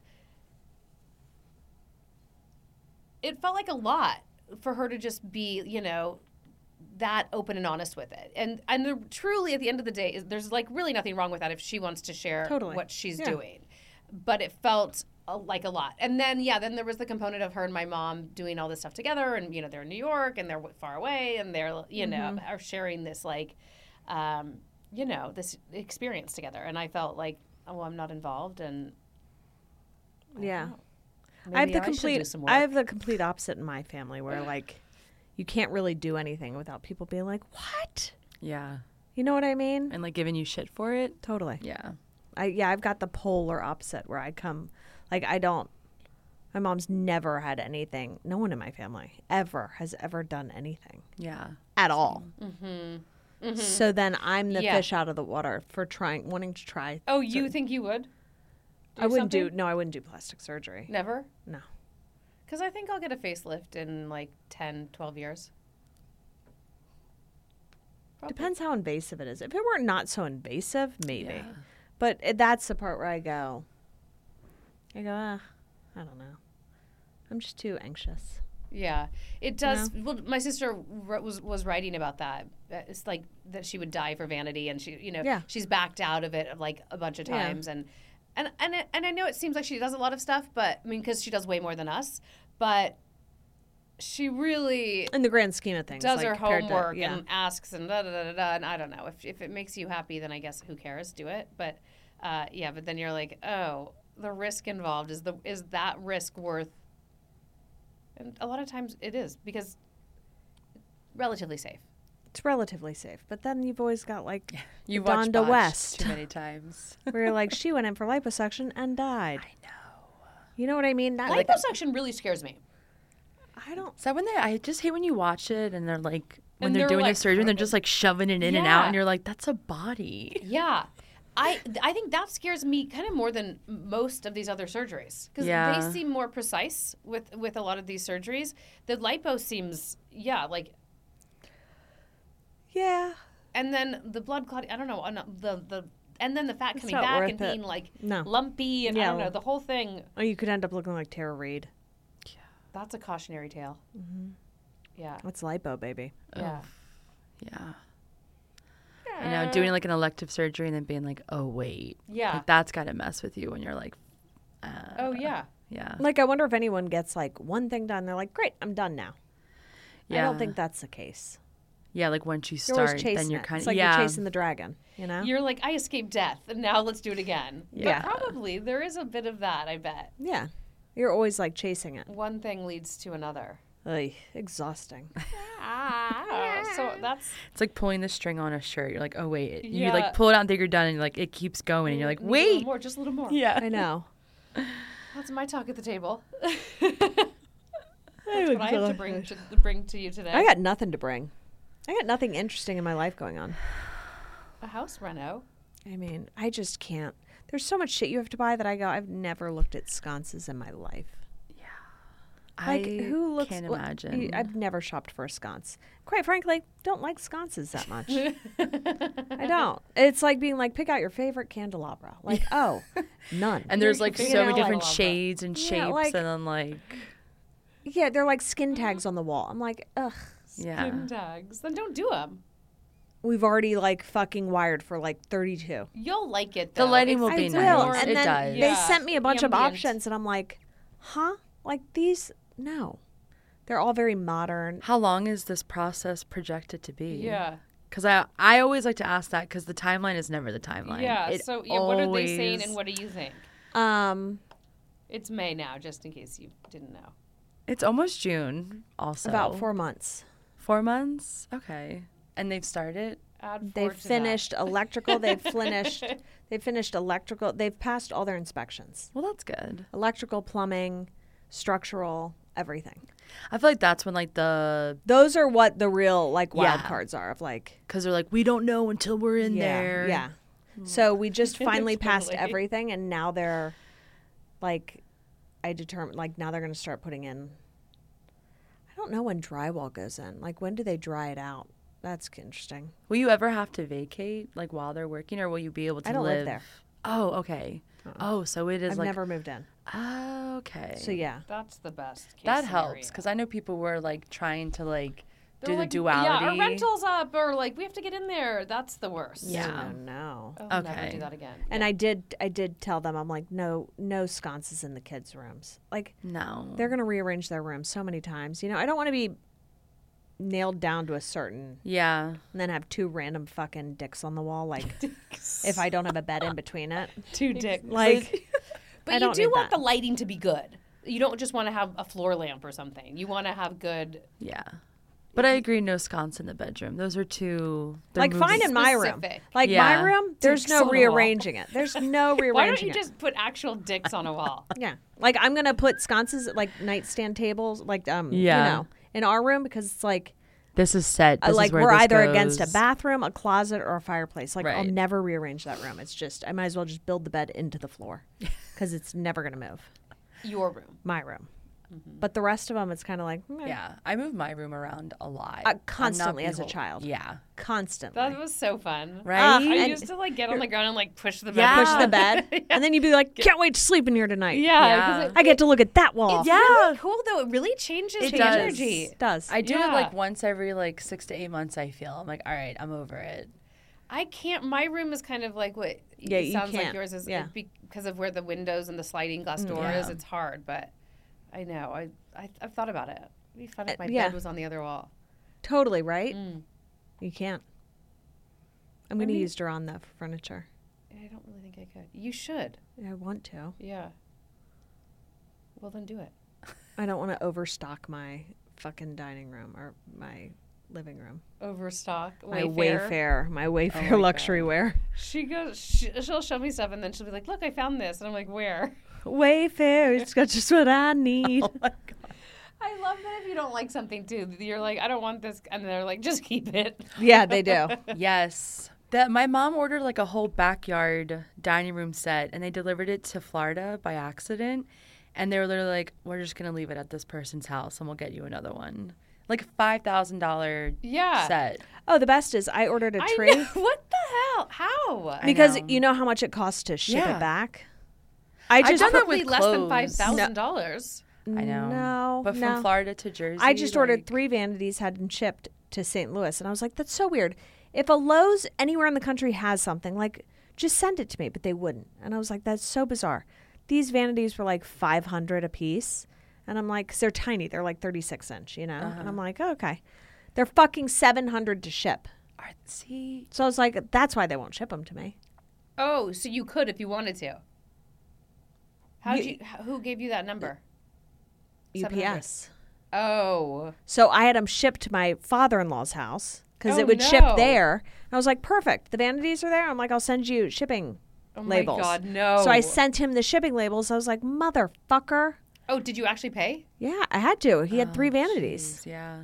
it felt like a lot for her to just be, you know, that open and honest with it. And and the, truly, at the end of the day, is there's like really nothing wrong with that if she wants to share Totally. what she's Yeah. doing. But it felt uh, like a lot. And then, yeah, then there was the component of her and my mom doing all this stuff together. And, you know, they're in New York and they're w- far away and they're, you know, are sharing this, like, um, you know, this experience together. And I felt like, oh, well, I'm not involved. And I don't Yeah. know. I have Maybe the should do complete some work. I have the complete opposite in my family where like you can't really do anything without people being like, "What?" Yeah. You know what I mean? And like giving you shit for it. Totally. Yeah. I yeah, I've got the polar opposite where I come like I don't my mom's never had anything. No one in my family ever has ever done anything Yeah. at all. Mm-hmm. So then I'm the Yeah. fish out of the water for trying wanting to try. Oh, you certain- think you would? I wouldn't do something? no, I wouldn't do plastic surgery. Never? No. Because I think I'll get a facelift in like ten, twelve years. Probably. Depends how invasive it is. If it were not so invasive, maybe. Yeah. But it, that's the part where I go, I go, ah, I don't know. I'm just too anxious. Yeah, it does. Well, my sister wr- was was writing about that. Uh, It's like that she would die for vanity, and she, you know, Yeah. she's backed out of it like a bunch of Yeah. times, and and and it, and I know it seems like she does a lot of stuff, but I mean, because she does way more than us, but she really In the grand scheme of things. does like, her compared to- homework yeah. and asks and da da da da da. And I don't know if if it makes you happy, then I guess who cares? Do it. But uh, yeah, but then you're like, oh, the risk involved is the is that risk worth? And a lot of times it is because relatively safe. It's relatively safe. But then you've always got like You've Donda watched Botched West. too many times. where you're like, she went in for liposuction and died. I know. You know what I mean? That, Liposuction really scares me. I don't. So when they, I just hate when you watch it and they're like, when And they're, they're, doing like, the surgery, and they're just like shoving it in and out, Yeah. and you're like, that's a body. Yeah. I, I think that scares me kind of more than most of these other surgeries because Yeah. they seem more precise with, with a lot of these surgeries. The lipo seems, yeah, like, Yeah. and then the blood clotting, I don't know, uh, no, the, the, and then the fat It's coming not back worth and it. being like No. lumpy and I Yeah. don't know, the whole thing, Or you could end up looking like Tara Reid. that's a cautionary tale. Mm-hmm. Yeah. That's lipo, baby. Yeah. Yeah. I know, doing like an elective surgery and then being like, oh, wait. Yeah. Like, that's got to mess with you when you're like, uh, Oh, yeah. yeah. Like, I wonder if anyone gets like one thing done. They're like, great, I'm done now. Yeah. I don't think that's the case. Yeah, like once you You're always start, chasing then you're it. kind It's of, like yeah. you're chasing the dragon, you know? You're like, I escaped death and now let's do it again. Yeah. But probably there is a bit of that, I bet. yeah. You're always like chasing it. One thing leads to another. Ugh, exhausting. Ah, so that's It's like pulling the string on a shirt. You're like, oh, wait. You Yeah. like pull it out and think you're done, and you're like, it keeps going. And you're like, Need a little wait. more, just a little more. Yeah. I know. That's my talk at the table. That's what I have to bring to, to bring to you today. I got nothing to bring. I got nothing interesting in my life going on. a house reno. I mean, I just can't. There's so much shit you have to buy that I go, I've never looked at sconces in my life. Like, I who looks? can't well, imagine. you- I've never shopped for a sconce. Quite frankly, don't like sconces that much. I don't. It's like being like, pick out your favorite candelabra. Like, oh, none. and there's You're like figuring so out, many like, different lava. shades and Yeah, shapes, like- and then like, Yeah, they're like skin tags on the wall. I'm like, ugh. yeah. Skin tags. Then don't do them. We've already like fucking wired for like thirty-two. You'll like it The though. lighting It's will I be will. nice. And It then does. they Yeah. sent me a bunch of Ambient. options, and I'm like, huh? Like these? No. They're all very modern. How long is this process projected to be? Yeah. Because I I always like to ask that because the timeline is never the timeline. Yeah. It So yeah, what are they saying always- and what do you think? Um, It's May now, just in case you didn't know. It's almost June. Also, about four months. Four months. Okay, and they've started. Add four They've to that. finished electrical. They've finished. They've finished electrical. They've passed all their inspections. Well, that's good. Electrical, plumbing, structural, everything. I feel like that's when like the Those are what the real like wild Yeah. cards are of like. because they're like we don't know until we're in yeah, there. Yeah. So we just finally passed Totally. everything, and now they're like, I determined like now they're going to start putting in. I don't know when drywall goes in. Like when do they dry it out? That's interesting. Will you ever have to vacate like while they're working, or will you be able to I don't live live there. Oh, okay. Oh, so it is I've like never moved in. oh, okay. So yeah. That's the best. Case that scenario. helps because I know people were like trying to like They're do like, the duality. Yeah, our rental's up, or like we have to get in there. That's the worst. Yeah. No, no. Oh, I'll never Okay. do that again. And Yeah. I did I did tell them, I'm like, no, no sconces in the kids' rooms. Like, No. they're gonna rearrange their rooms so many times. You know, I don't want to be nailed down to a certain Yeah. and then have two random fucking dicks on the wall, like if I don't have a bed in between it. two dicks. Like, But I you don't do need want that. the lighting to be good. You don't just want to have a floor lamp or something. You want to have good. Yeah. But I agree, no sconce in the bedroom. Those are too. they're like moving- fine in my room. Specific. Like Yeah. my room, there's Dicks on no the wall. rearranging it. There's no rearranging Why don't you it. just put actual dicks on a wall? Yeah. Like I'm gonna put sconces like nightstand tables, like um Yeah. you know, in our room because it's like This is set. uh, This like is where we're this either goes. against a bathroom, a closet, or a fireplace. Like I'll Right. never rearrange that room. It's just I might as well just build the bed into the floor because it's never gonna move. Your room. My room. But the rest of them, it's kind of like meh. Yeah, I move my room around a lot. Uh, I'm not constantly as a behol- child. Yeah. constantly. That was so fun. Right? Ah, I and- used to like get on the ground and like push the bed. Yeah. Push the bed, and then you'd be like, "Can't wait to sleep in here tonight." Yeah, Yeah. because I get to look at that wall. it's Yeah. really cool though. It really changes It the does. energy. It does. I do it Yeah. like once every like six to eight months. I feel I'm like, all right, I'm over it. I can't. My room is kind of like what Yeah, it you sounds like can't. yours is Yeah. because of where the windows and the sliding glass door Yeah. is. It's hard, but I know. I, I I've thought about it. It'd be fun if Uh, my yeah. bed was on the other wall. Totally right. Mm. You can't. I'm going to mean- use Duran that for furniture. I don't really think I could. You should. I want to. Yeah. Well, then do it. I don't want to overstock my fucking dining room or my living room. Overstock. My Wayfair. Wayfair, my Wayfair my luxury wear. She goes. She, she'll show me stuff, and then she'll be like, "Look, I found this," and I'm like, "Where?" Wayfair, it's got just what I need. Oh my god. I love that if you don't like something too, you're like, "I don't want this," and they're like, "Just keep it." Yeah, they do. Yes. That my mom ordered like a whole backyard dining room set, and they delivered it to Florida by accident. And they were literally like, "We're just gonna leave it at this person's house, and we'll get you another one." Like a five thousand dollar Yeah. set. Oh, the best is I ordered a I tree know. What the hell? How? I because know. you know how much it costs to ship Yeah. it back. I I've just done that Probably with less than clothes. five thousand dollars. I know. No, But from no. Florida to Jersey. I just ordered like- three vanities, had them shipped to Saint Louis, and I was like, "That's so weird. If a Lowe's anywhere in the country has something, like, just send it to me." But they wouldn't, and I was like, "That's so bizarre." These vanities were like five hundred a piece, and I'm like, 'cause they're tiny, they're like thirty-six inch, you know, Uh-huh. and I'm like, oh, okay, they're fucking seven hundred to ship. Are- See, So I was like, that's why they won't ship them to me. Oh, so you could if you wanted to. How You- did you? h- Who gave you that number? U seven P hundred. S. Oh, So I had them shipped to my father-in-law's house because Oh, it would ship no. there. And I was like, perfect. The vanities are there. I'm like, I'll send you shipping oh labels. my God, no. So I sent him the shipping labels. I was like, motherfucker. Oh, did you actually pay? Yeah, I had to. He had Oh, three vanities. jeez, yeah.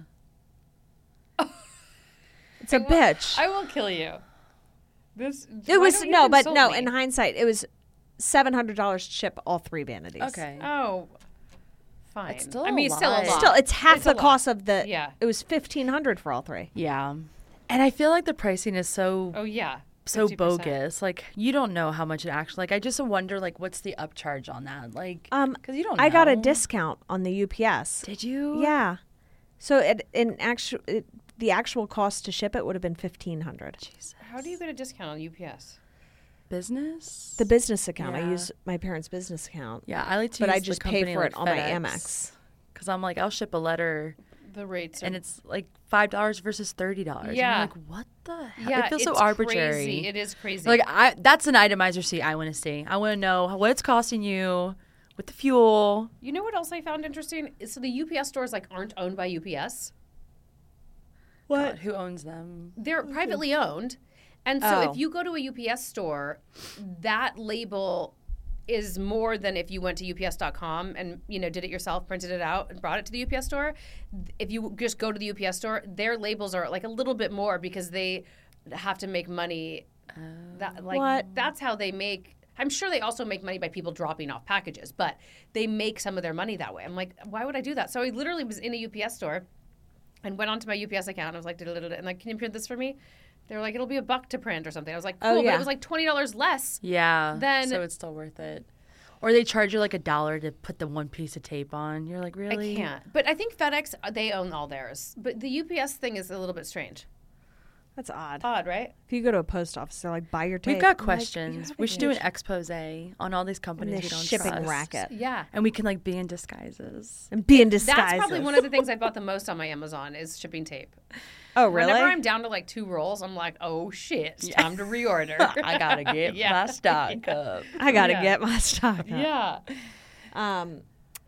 It's a I will- bitch. I will kill you. This. it why was don't you no, but consult no. me? In hindsight, it was seven hundred dollars to ship all three vanities. Okay. Oh, fine. It's still I a mean, it's still a lot. lot. Still, it's half It's the a lot. cost of the. Yeah. It was fifteen hundred for all three. Yeah. And I feel like the pricing is so Oh yeah. so fifty percent. bogus. Like you don't know how much it actually. Like I just wonder like what's the upcharge on that? Like Um, because you don't. I got a know. discount on the U P S. Did you? Yeah. So it in actual it, the actual cost to ship it would have been fifteen hundred. Jesus. How do you get a discount on U P S? Business. The business account. I Yeah. use my parents' business account. Yeah, I like to. But use I the just pay company for like it on my FedEx. Amex. Because I'm like, I'll ship a letter, The rates are. and it's like five dollars versus thirty dollars. Yeah. I'm like, what the hell? yeah, it feels so it's arbitrary. Crazy. It is crazy. Like I, that's an itemized receipt I want to see. I want to know what it's costing you with the fuel. you know what else I found interesting? Is So the U P S stores like aren't owned by U P S. God, who owns them? They're privately owned. And so Oh. if you go to a U P S store, that label is more than if you went to U P S dot com and, you know, did it yourself, printed it out and brought it to the U P S store. If you just go to the U P S store, their labels are like a little bit more because they have to make money. That, like What? that's how they make. I'm sure they also make money by people dropping off packages, but they make some of their money that way. I'm like, why would I do that? So I literally was in a U P S store and went onto my U P S account and I was like, "Da-da-da-da," and like, can you print this for me? They were like, it'll be a buck to print or something. I was like, cool, Oh, but yeah. it was like twenty dollars less. Yeah. Then- so it's still worth it. Or they charge you like a dollar to put the one piece of tape on. You're like, really? I can't. But I think FedEx, they own all theirs. But the U P S thing is a little bit strange. That's odd. Odd, right? If you go to a post office, they're like, buy your tape. We've got I'm like, questions. "You we have should a do an tape." expose on all these And companies the we don't shipping trust. racket. Yeah. And we can like be in disguises. And be in disguise. That's probably one of the things I bought the most on my Amazon is shipping tape. Oh, really? Whenever I'm down to like two rolls, I'm like, oh shit, it's time to reorder. I gotta get Yeah. my stock up. I got to Yeah. get my stock up. Yeah. Um,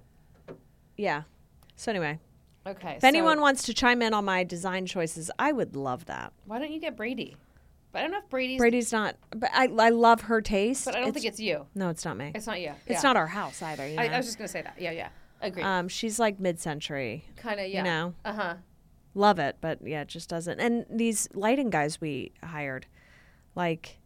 yeah. So anyway, Okay. if anyone wants to chime in on my design choices, I would love that. why don't you get Brady? But I don't know if Brady's. Brady's not, but I, I love her taste. But I don't think it's you. No, it's not me. It's not you. It's Yeah. not our house either. You know? I, I was just gonna say that. Yeah, yeah. Agree. um, she's like mid-century. kind of. Yeah. You know, Uh huh. love it, but yeah, it just doesn't. And these lighting guys we hired, like,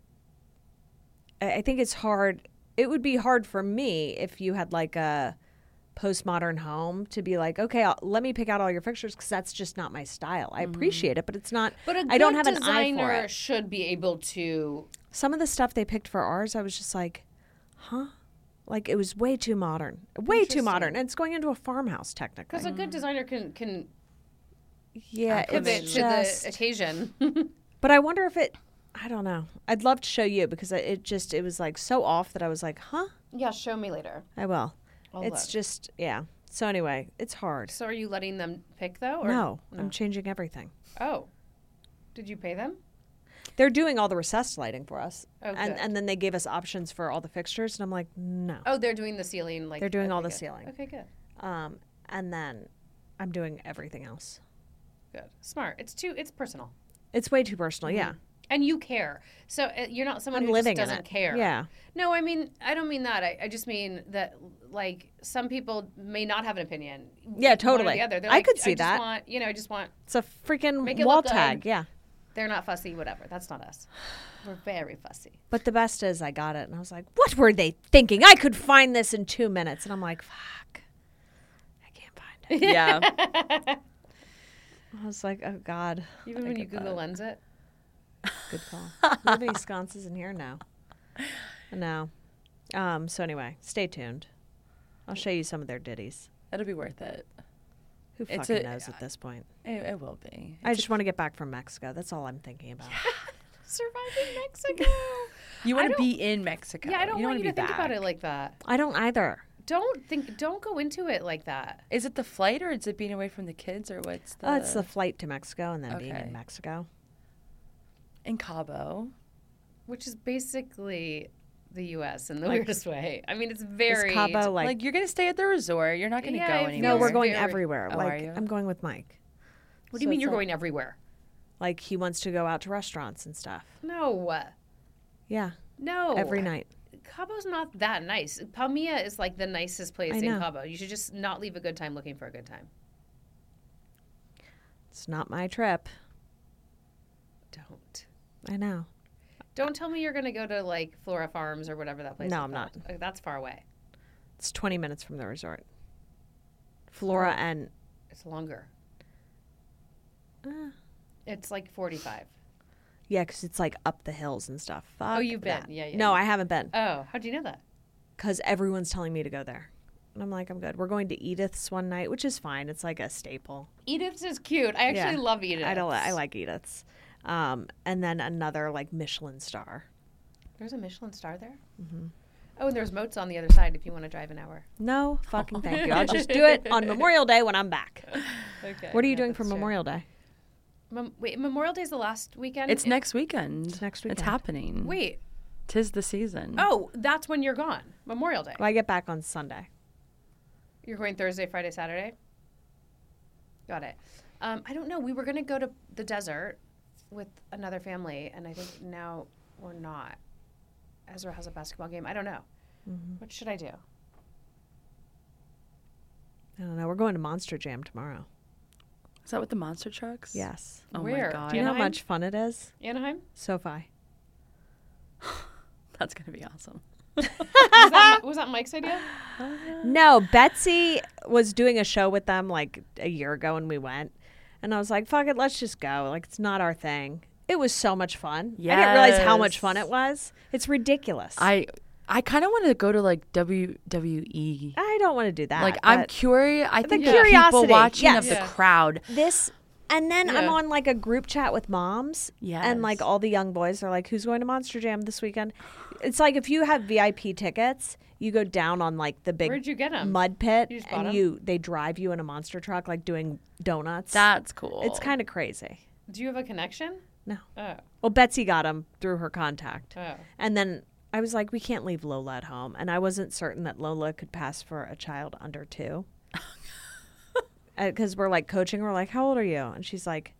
I, I think it's hard. It would be hard for me if you had like a postmodern home to be like, okay, I'll, let me pick out all your fixtures because that's just not my style. I appreciate it, but it's not. But a good I don't have an eye for designer it. should be able to. Some of the stuff they picked for ours, I was just like, huh? Like it was way too modern, way too modern. Interesting. And it's going into a farmhouse technically. Because a good designer can can Yeah, pivot it's to just. the occasion. But I wonder if it. I don't know. I'd love to show you because it it just it was like so off that I was like, huh? yeah, show me later. I will. I'll it's look. just yeah. So anyway, it's hard. So are you letting them pick though? Or? No, I'm changing everything. Oh, did you pay them? They're doing all the recessed lighting for us, Oh, and good. and then they gave us options for all the fixtures, and I'm like, no. Oh, they're doing the ceiling. Like They're doing okay, all the good. ceiling. Okay, good, Um, and then I'm doing everything else. good, smart. It's too. It's personal, It's way too personal. Yeah, and you care. So uh, you're not someone I'm who living just in doesn't it. care. Yeah. No, I mean I don't mean that. I, I just mean that like some people may not have an opinion. Yeah, one or totally. The other. They're I like, could see just that. Want, you know, I just want. It's a freaking Make it wall look good. tag. Yeah. They're not fussy. Whatever. That's not us. We're very fussy. But the best is I got it, and I was like, what were they thinking? I could find this in two minutes, and I'm like, fuck, I can't find it. Yeah. I was like, oh god. Even I when you get Google that. Lens it. Good call. Nobody sconces in here now. No. Um. So anyway, stay tuned. I'll show you some of their ditties. It'll be worth it. Who It's fucking a- knows at this point? It, it will be. I just want to get back from Mexico. That's all I'm thinking about. Surviving Mexico. You I want to don't- be in Mexico. Yeah, I don't you want wanna you to be think about back. it like that. I don't either. Don't think. Don't go into it like that. Is it the flight or is it being away from the kids or what's the? Uh, it's the flight to Mexico and then being Okay. in Mexico. in Cabo. Which is basically the U S in the Like- weirdest way. I mean, it's very. Is Cabo Like, like? you're gonna stay at the resort. You're not gonna Yeah, go if anywhere. no, we're it's going very- everywhere. Oh, like are you? I'm going with Mike. What do you So mean it's you're like- going everywhere? Like he wants to go out to restaurants and stuff. No, Yeah, no. every night. Cabo's not that nice. Palmilla is like the nicest place I in know. Cabo. You should just not leave a good time looking for a good time. It's not my trip. Don't. I know. Don't tell me you're going to go to like Flora Farms or whatever that place No, is I'm not. called. Like, that's far away. It's twenty minutes from the resort. Flora and It's longer. uh, It's like forty-five. yeah, because it's like up the hills and stuff. Fuck Oh, you've been. that. Yeah, yeah, No, yeah. I haven't been Oh, how'd you know that? because everyone's telling me to go there. And I'm like, I'm good. We're going to Edith's one night, which is fine. It's like a staple. Edith's is cute. I actually Yeah. love Edith's. I don't. I like Edith's. Um, and then another like Michelin star. There's a Michelin star there? Mm-hmm. Oh, and there's Moats on the other side if you want to drive an hour. No, fucking thank you. I'll just do it on Memorial Day when I'm back. Okay. What are you yeah, doing for that's true. Memorial Day? Mem- wait, Memorial Day's the last weekend? It's It- next weekend. It's next It's weekend. happening. Wait. Tis the season. Oh, that's when you're gone. Memorial Day. Well, I get back on Sunday. You're going Thursday, Friday, Saturday? Got it. Um, I don't know. We were going to go to the desert with another family, and I think now we're not. Ezra has a basketball game. I don't know. Mm-hmm. What should I do? I don't know. We're going to Monster Jam tomorrow. Is that with the monster trucks? Yes. Oh Where? my god. Do you know how Anaheim? much fun it is? Anaheim? SoFi. That's gonna be awesome. Was that, was that Mike's idea? No, Betsy was doing a show with them like a year ago and we went. And I was like, fuck it, let's just go. Like, it's not our thing. It was so much fun. I didn't realize how much Yes. fun it was. It's ridiculous. I I kind of want to go to like W W E. I don't want to do that. Like I'm but curious. I The think curiosity, people watching yes. of the Yeah. crowd. this, and then I'm Yeah. on like a group chat with moms. And like Yes. all the young boys are like, who's going to Monster Jam this weekend? It's like if you have V I P tickets, you go down on like the big Where'd you get them? mud pit You just bought and 'em? you they drive you in a monster truck like doing donuts. That's cool. It's kind of crazy. Do you have a connection? No. Oh, Well, Betsy got them through her contact. oh. And then I was like, we can't leave Lola at home. And I wasn't certain that Lola could pass for a child under two. Because we're like coaching. We're like, how old are you? And she's like,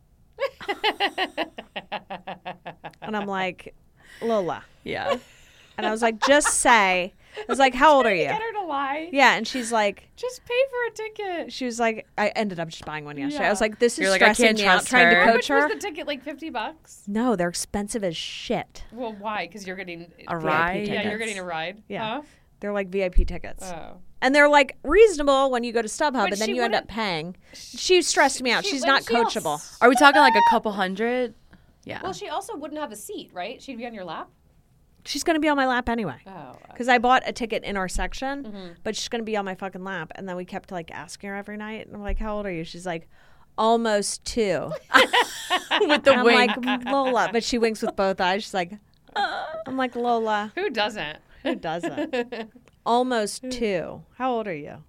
and I'm like, Lola. yeah. And I was like, just say, I was like, how old are you? Get her to lie. Yeah. And she's like, Just pay for a ticket. she was like, I ended up just buying one yesterday. I Yeah. was like, this is You're like, I stressing can't me out trust trying her. to How coach much her. was the ticket? Like fifty bucks? No, they're expensive as shit. Well, why? Because you're getting A V I P ride. Yeah, you're tickets. getting a ride. Yeah. Huh? They're like V I P tickets. Oh. And they're like reasonable when you go to StubHub, But and then she you end up wouldn't- paying. She stressed me out. She- She's and not she also- coachable. Are we talking like a couple hundred? Yeah. Well, she also wouldn't have a seat, right? She'd be on your lap. She's going to be on my lap anyway. Oh. Because I bought a ticket in our section, Mm-hmm. but she's going to be on my fucking lap. And then we kept like asking her every night. And I'm like, how old are you? She's like, almost two. With the And I'm wink. like, Lola. But she winks with both eyes. She's like, I'm like, Lola, Who doesn't? who doesn't? Almost two. How old are you?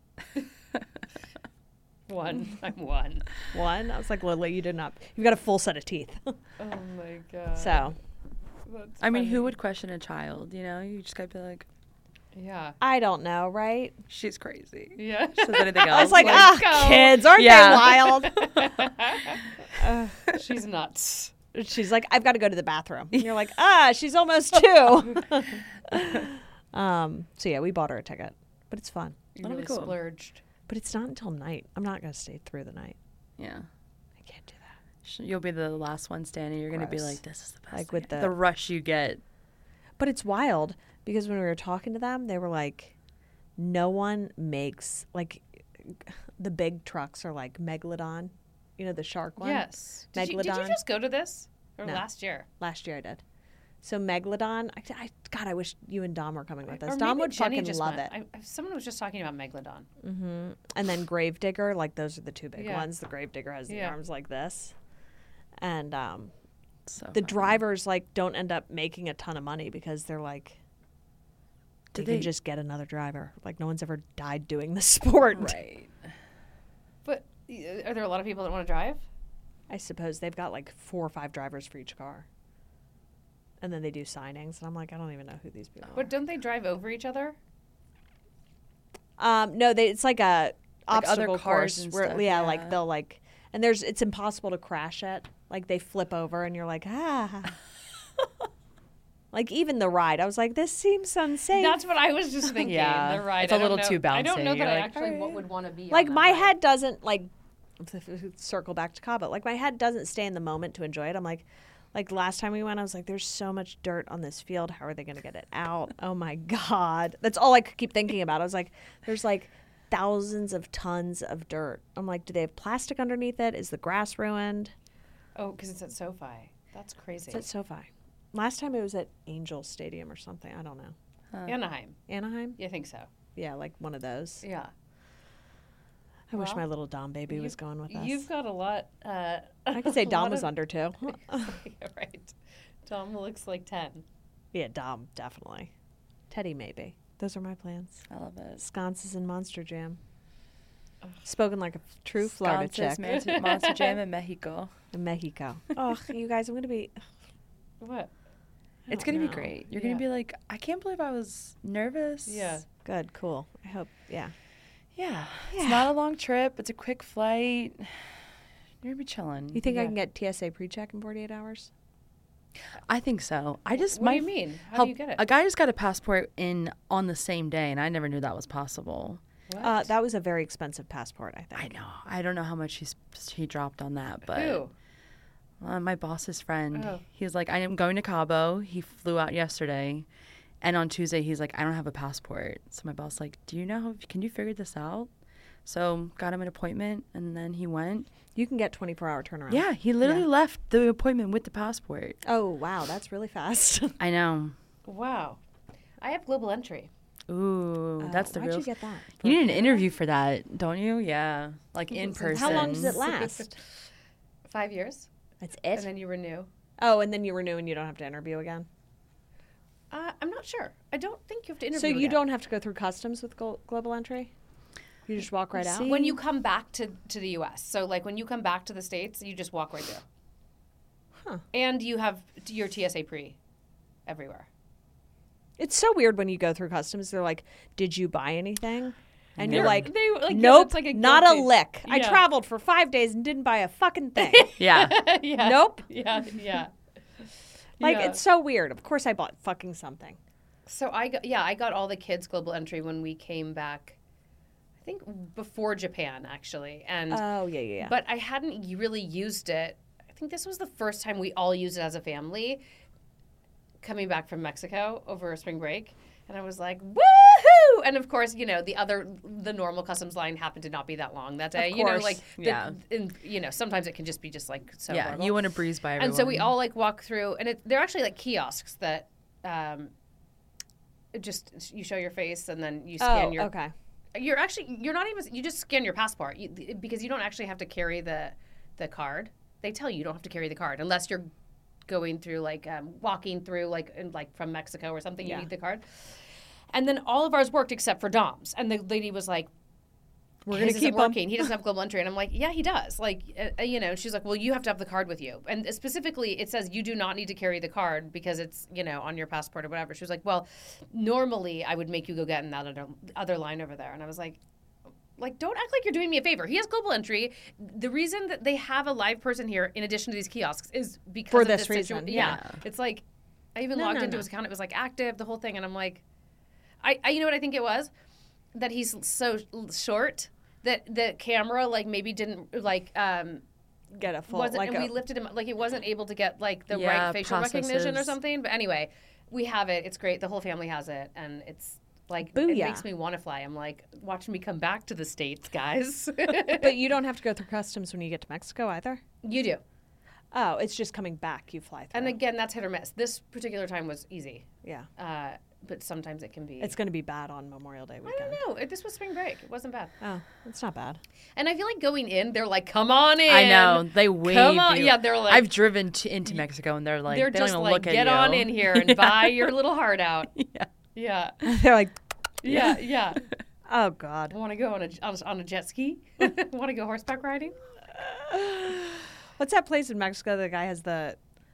One. I'm one. One? I was like, Lola, you did not. You've got a full set of teeth. Oh my god. So That's I mean, who funny. would question a child? You know, you just gotta be like, Yeah. I don't know, right? she's crazy. Yeah. Says anything else? I was like, Like, ah, go. kids, aren't Yeah. they wild? She's nuts. She's like, I've got to go to the bathroom. And you're like, ah, she's almost two. um. So yeah, we bought her a ticket, but it's fun. You That'll be really cool. splurged. But it's not until night. I'm not gonna stay through the night. Yeah. I can't do that. Sh- You'll be the last one standing. You're gonna be Gross. like, this is the best. Like thing. with the- the rush you get. But it's wild because when we were talking to them, they were like, no one makes like the big trucks are like Megalodon, you know, the shark one. Yes. Did you, did you Megalodon? just go to this? Or No. last year? Last year I did. So Megalodon, I, I God, I wish you and Dom were coming with us. Or Dom maybe would Jenny fucking just love went. it. I, I- someone was just talking about Megalodon. hmm And then Gravedigger, like those are the two big Yeah. ones. The Gravedigger has the Yeah. arms like this, and um, So the fun. drivers like don't end up making a ton of money because they're like, they, Did can they- just get another driver. Like no one's ever died doing the sport. Right. But uh, are there a lot of people that want to drive? I suppose they've got like four or five drivers for each car, and then they do signings. And I'm like, I don't even know who these people are. But don't they drive over each other? Um, no, they it's like a Like other obstacle cars course and where stuff, yeah, yeah. like they'll like and there's it's impossible to crash it. Like they flip over and you're like ah. Like even the ride, I was like, this seems unsafe. That's what I was just thinking. Yeah. The ride. It's a I don't little know- too I don't know bouncy. that You're I like, actually "Alright." would want to be. like on that my ride. head doesn't like circle back to Cabo. Like my head doesn't stay in the moment to enjoy it. I'm like, like last time we went, I was like, there's so much dirt on this field. How are they going to get it out? Oh my god, that's all I could keep thinking about. I was like, there's like thousands of tons of dirt. I'm like, do they have plastic underneath it? Is the grass ruined? Oh, because it's at SoFi. That's crazy. It's at SoFi. Last time it was at Angel Stadium or something. I don't know. Anaheim. Anaheim? You think so? Yeah, like one of those. Yeah. I wish Well, my little Dom baby was going with us. You've got a lot. Uh, I could say a Dom lot was of- under two. Yeah, right. Dom looks like ten. Yeah, Dom, definitely. Teddy, maybe. Those are my plans. I love it. Sconces and Monster Jam. Spoken like a true Florida Sconces, chick. Monster, Monster Jam in Mexico. In Mexico. Oh, you guys, I'm going to be. What? I It's don't gonna know. be great. You're Yeah. gonna be like, I can't believe I was nervous. Yeah. Good, cool. I hope, yeah. Yeah. Yeah. It's not a long trip. It's a quick flight. You're gonna be chilling. You think I Yeah. can get T S A pre check in forty-eight hours? I think so. I just What my do you mean? How help- do you get it? A guy just got a passport in on the same day, and I never knew that was possible. What? Uh, that was a very expensive passport, I think. I know. I don't know how much he's he dropped on that, but Who? uh, my boss's friend. Oh. He was like, I am going to Cabo. He flew out yesterday, and on Tuesday he's like, I don't have a passport. So my boss like, do you know? How, can you figure this out? So got him an appointment, and then he went. You can get twenty-four hour turnaround. Yeah, he literally Yeah. left the appointment with the passport. Oh, wow. That's really fast. I know. Wow. I have global entry. Ooh, Oh, that's the why'd real. you get that? You need an interview for that, don't you? Yeah, like in person. How long does it last? Five years, That's and it. then you renew. Oh, and then you renew and you don't have to interview again. Uh, I'm not sure. I don't think you have to interview. So you again. don't have to go through customs with glo- global entry. You just walk right out. See? When you come back to, to the U S. So, like, when you come back to the States, you just walk right through. Huh. And you have your T S A pre everywhere. It's so weird when you go through customs. They're like, "Did you buy anything?" And you're Yeah. like, They, like, yeah, "Nope, it's like a not a guilty- lick. I Yeah. traveled for five days and didn't buy a fucking thing." Yeah. yeah. Nope. Yeah, yeah. Like Yeah. it's so weird. Of course, I bought fucking something. So I got, yeah, I got all the kids global entry when we came back. I think before Japan actually, and Oh yeah, yeah, yeah. but I hadn't really used it. I think this was the first time we all used it as a family. Coming back from Mexico over spring break, and I was like, "Woohoo!" And of course, you know, the other, the normal customs line happened to not be that long that day. Of You know, course. like, the, Yeah. and, you know, sometimes it can just be just like so. Yeah, horrible. you want to breeze by everyone. And so we all like walk through, and it, they're actually like kiosks that, um, it just you show your face and then you scan oh, your. okay. You're actually you're not even you just scan your passport you, because you don't actually have to carry the the card. They tell you you don't have to carry the card unless you're going through like um, walking through like in, like from Mexico or something. Yeah. You need the card. And then all of ours worked except for Dom's, and the lady was like, We're his gonna isn't keep 'em. working. He doesn't have global entry, and I'm like, yeah, he does. Like, uh, you know, and she's like, well, you have to have the card with you, and specifically, it says you do not need to carry the card because it's you know on your passport or whatever. She was like, well, normally I would make you go get in that other other line over there, and I was like. Like, don't act like you're doing me a favor. He has global entry. The reason that they have a live person here in addition to these kiosks is because For of this situ- reason, Yeah. yeah. It's like, I even No, logged no, into no. his account. It was like active, the whole thing. And I'm like, I, I you know what I think it was? That he's so short that the camera, like, maybe didn't, like, um, Get a full wasn't, like and a, we lifted him, like, he wasn't able to get, like, the Yeah, right facial recognition or processes. something. But anyway, we have it. It's great. The whole family has it. And it's, like, Booyah. it makes me want to fly. I'm like, watching me come back to the States, guys. But you don't have to go through customs when you get to Mexico either. You do. Oh, it's just coming back. You fly through. And again, that's hit or miss. This particular time was easy. yeah, Uh, but sometimes it can be. it's going to be bad on Memorial Day I weekend. don't know. It, this was spring break. It wasn't bad. Oh, it's not bad. And I feel like going in, they're like, come on in. I know they wave. Come on. you. Yeah, they're like, I've driven to, into Mexico and they're like, they're they just don't even like, look get at you. on in here and buy your little heart out. Yeah. Yeah. They're like, Yeah. Yeah. oh god. Want to go on a, on a, on a jet ski? Want to go horseback riding? What's that place in Mexico? The guy has the.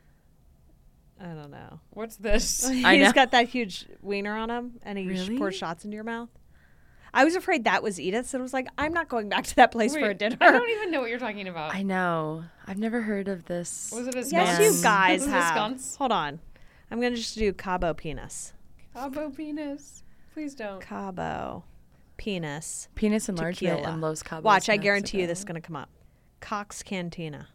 I don't know. What's this? I He's know. got that huge wiener on him, and he Really? pours shots into your mouth. I was afraid that was Edith's, and I was like, I'm not going back to that place for a Wait, dinner. I don't even know what you're talking about. I know. I've never heard of this. Was it a Yes, Man. you guys Was it a have. sconce? Hold on. I'm gonna just do Cabo penis. Cabo penis. Please don't. Cabo penis. Penis enlargement Tequila. in Los Cabos. Watch, I guarantee you this is Mexico. gonna come up. Cox Cantina.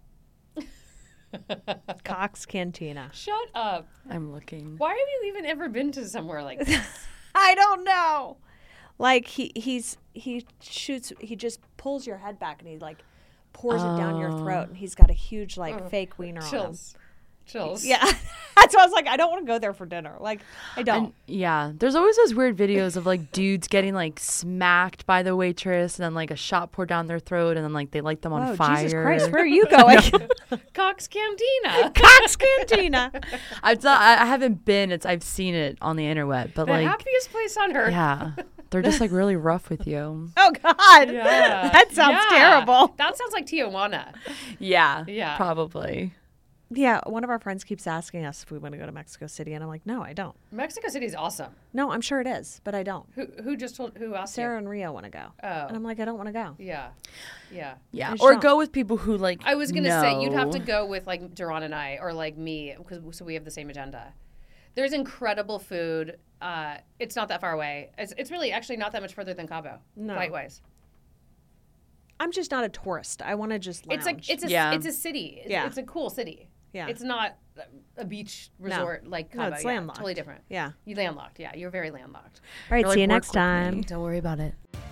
Cox Cantina. Shut up. I'm looking. Why have you even ever been to somewhere like this? I don't know. Like he he's he shoots he just pulls your head back and he like pours it down your Oh. throat and he's got a huge like Ugh. fake wiener on him. Chills. Chills. Yeah. That's why I was like, I don't want to go there for dinner. Like I don't. And, yeah, there's always those weird videos of like dudes getting like smacked by the waitress and then like a shot poured down their throat and then like they light them on Whoa, fire. Jesus Christ, where are you going? Cox Cantina. Cox Cantina. I've not, I I haven't been. It's I've seen it on the interweb, but The like happiest place on earth. yeah, they're just like really rough with you. Oh God. Yeah. That sounds Yeah. terrible. That sounds like Tijuana. Yeah, Yeah. probably. Yeah, one of our friends keeps asking us if we want to go to Mexico City, and I'm like, no, I don't. Mexico City is awesome. No, I'm sure it is, but I don't. Who who just told who asked Sarah and Rio want to go, you? and Oh. I'm like, I don't want to go. Yeah. Yeah. Yeah, I or don't. go with people who like. I was gonna say you'd have to know. go with like Duran and I, or like me, because so we have the same agenda. There's incredible food. Uh, it's not that far away. It's, it's really actually not that much further than Cabo, No. flight wise. I'm just not a tourist. I want to just lounge. It's like it's a Yeah. it's a city. It's, Yeah. it's a cool city. Yeah. It's not a beach No. resort like No, Cabo. it's yeah, landlocked. Totally different. yeah. You landlocked. Yeah, you're very landlocked. All right, Or, like, see you work next with me. time. Don't worry about it.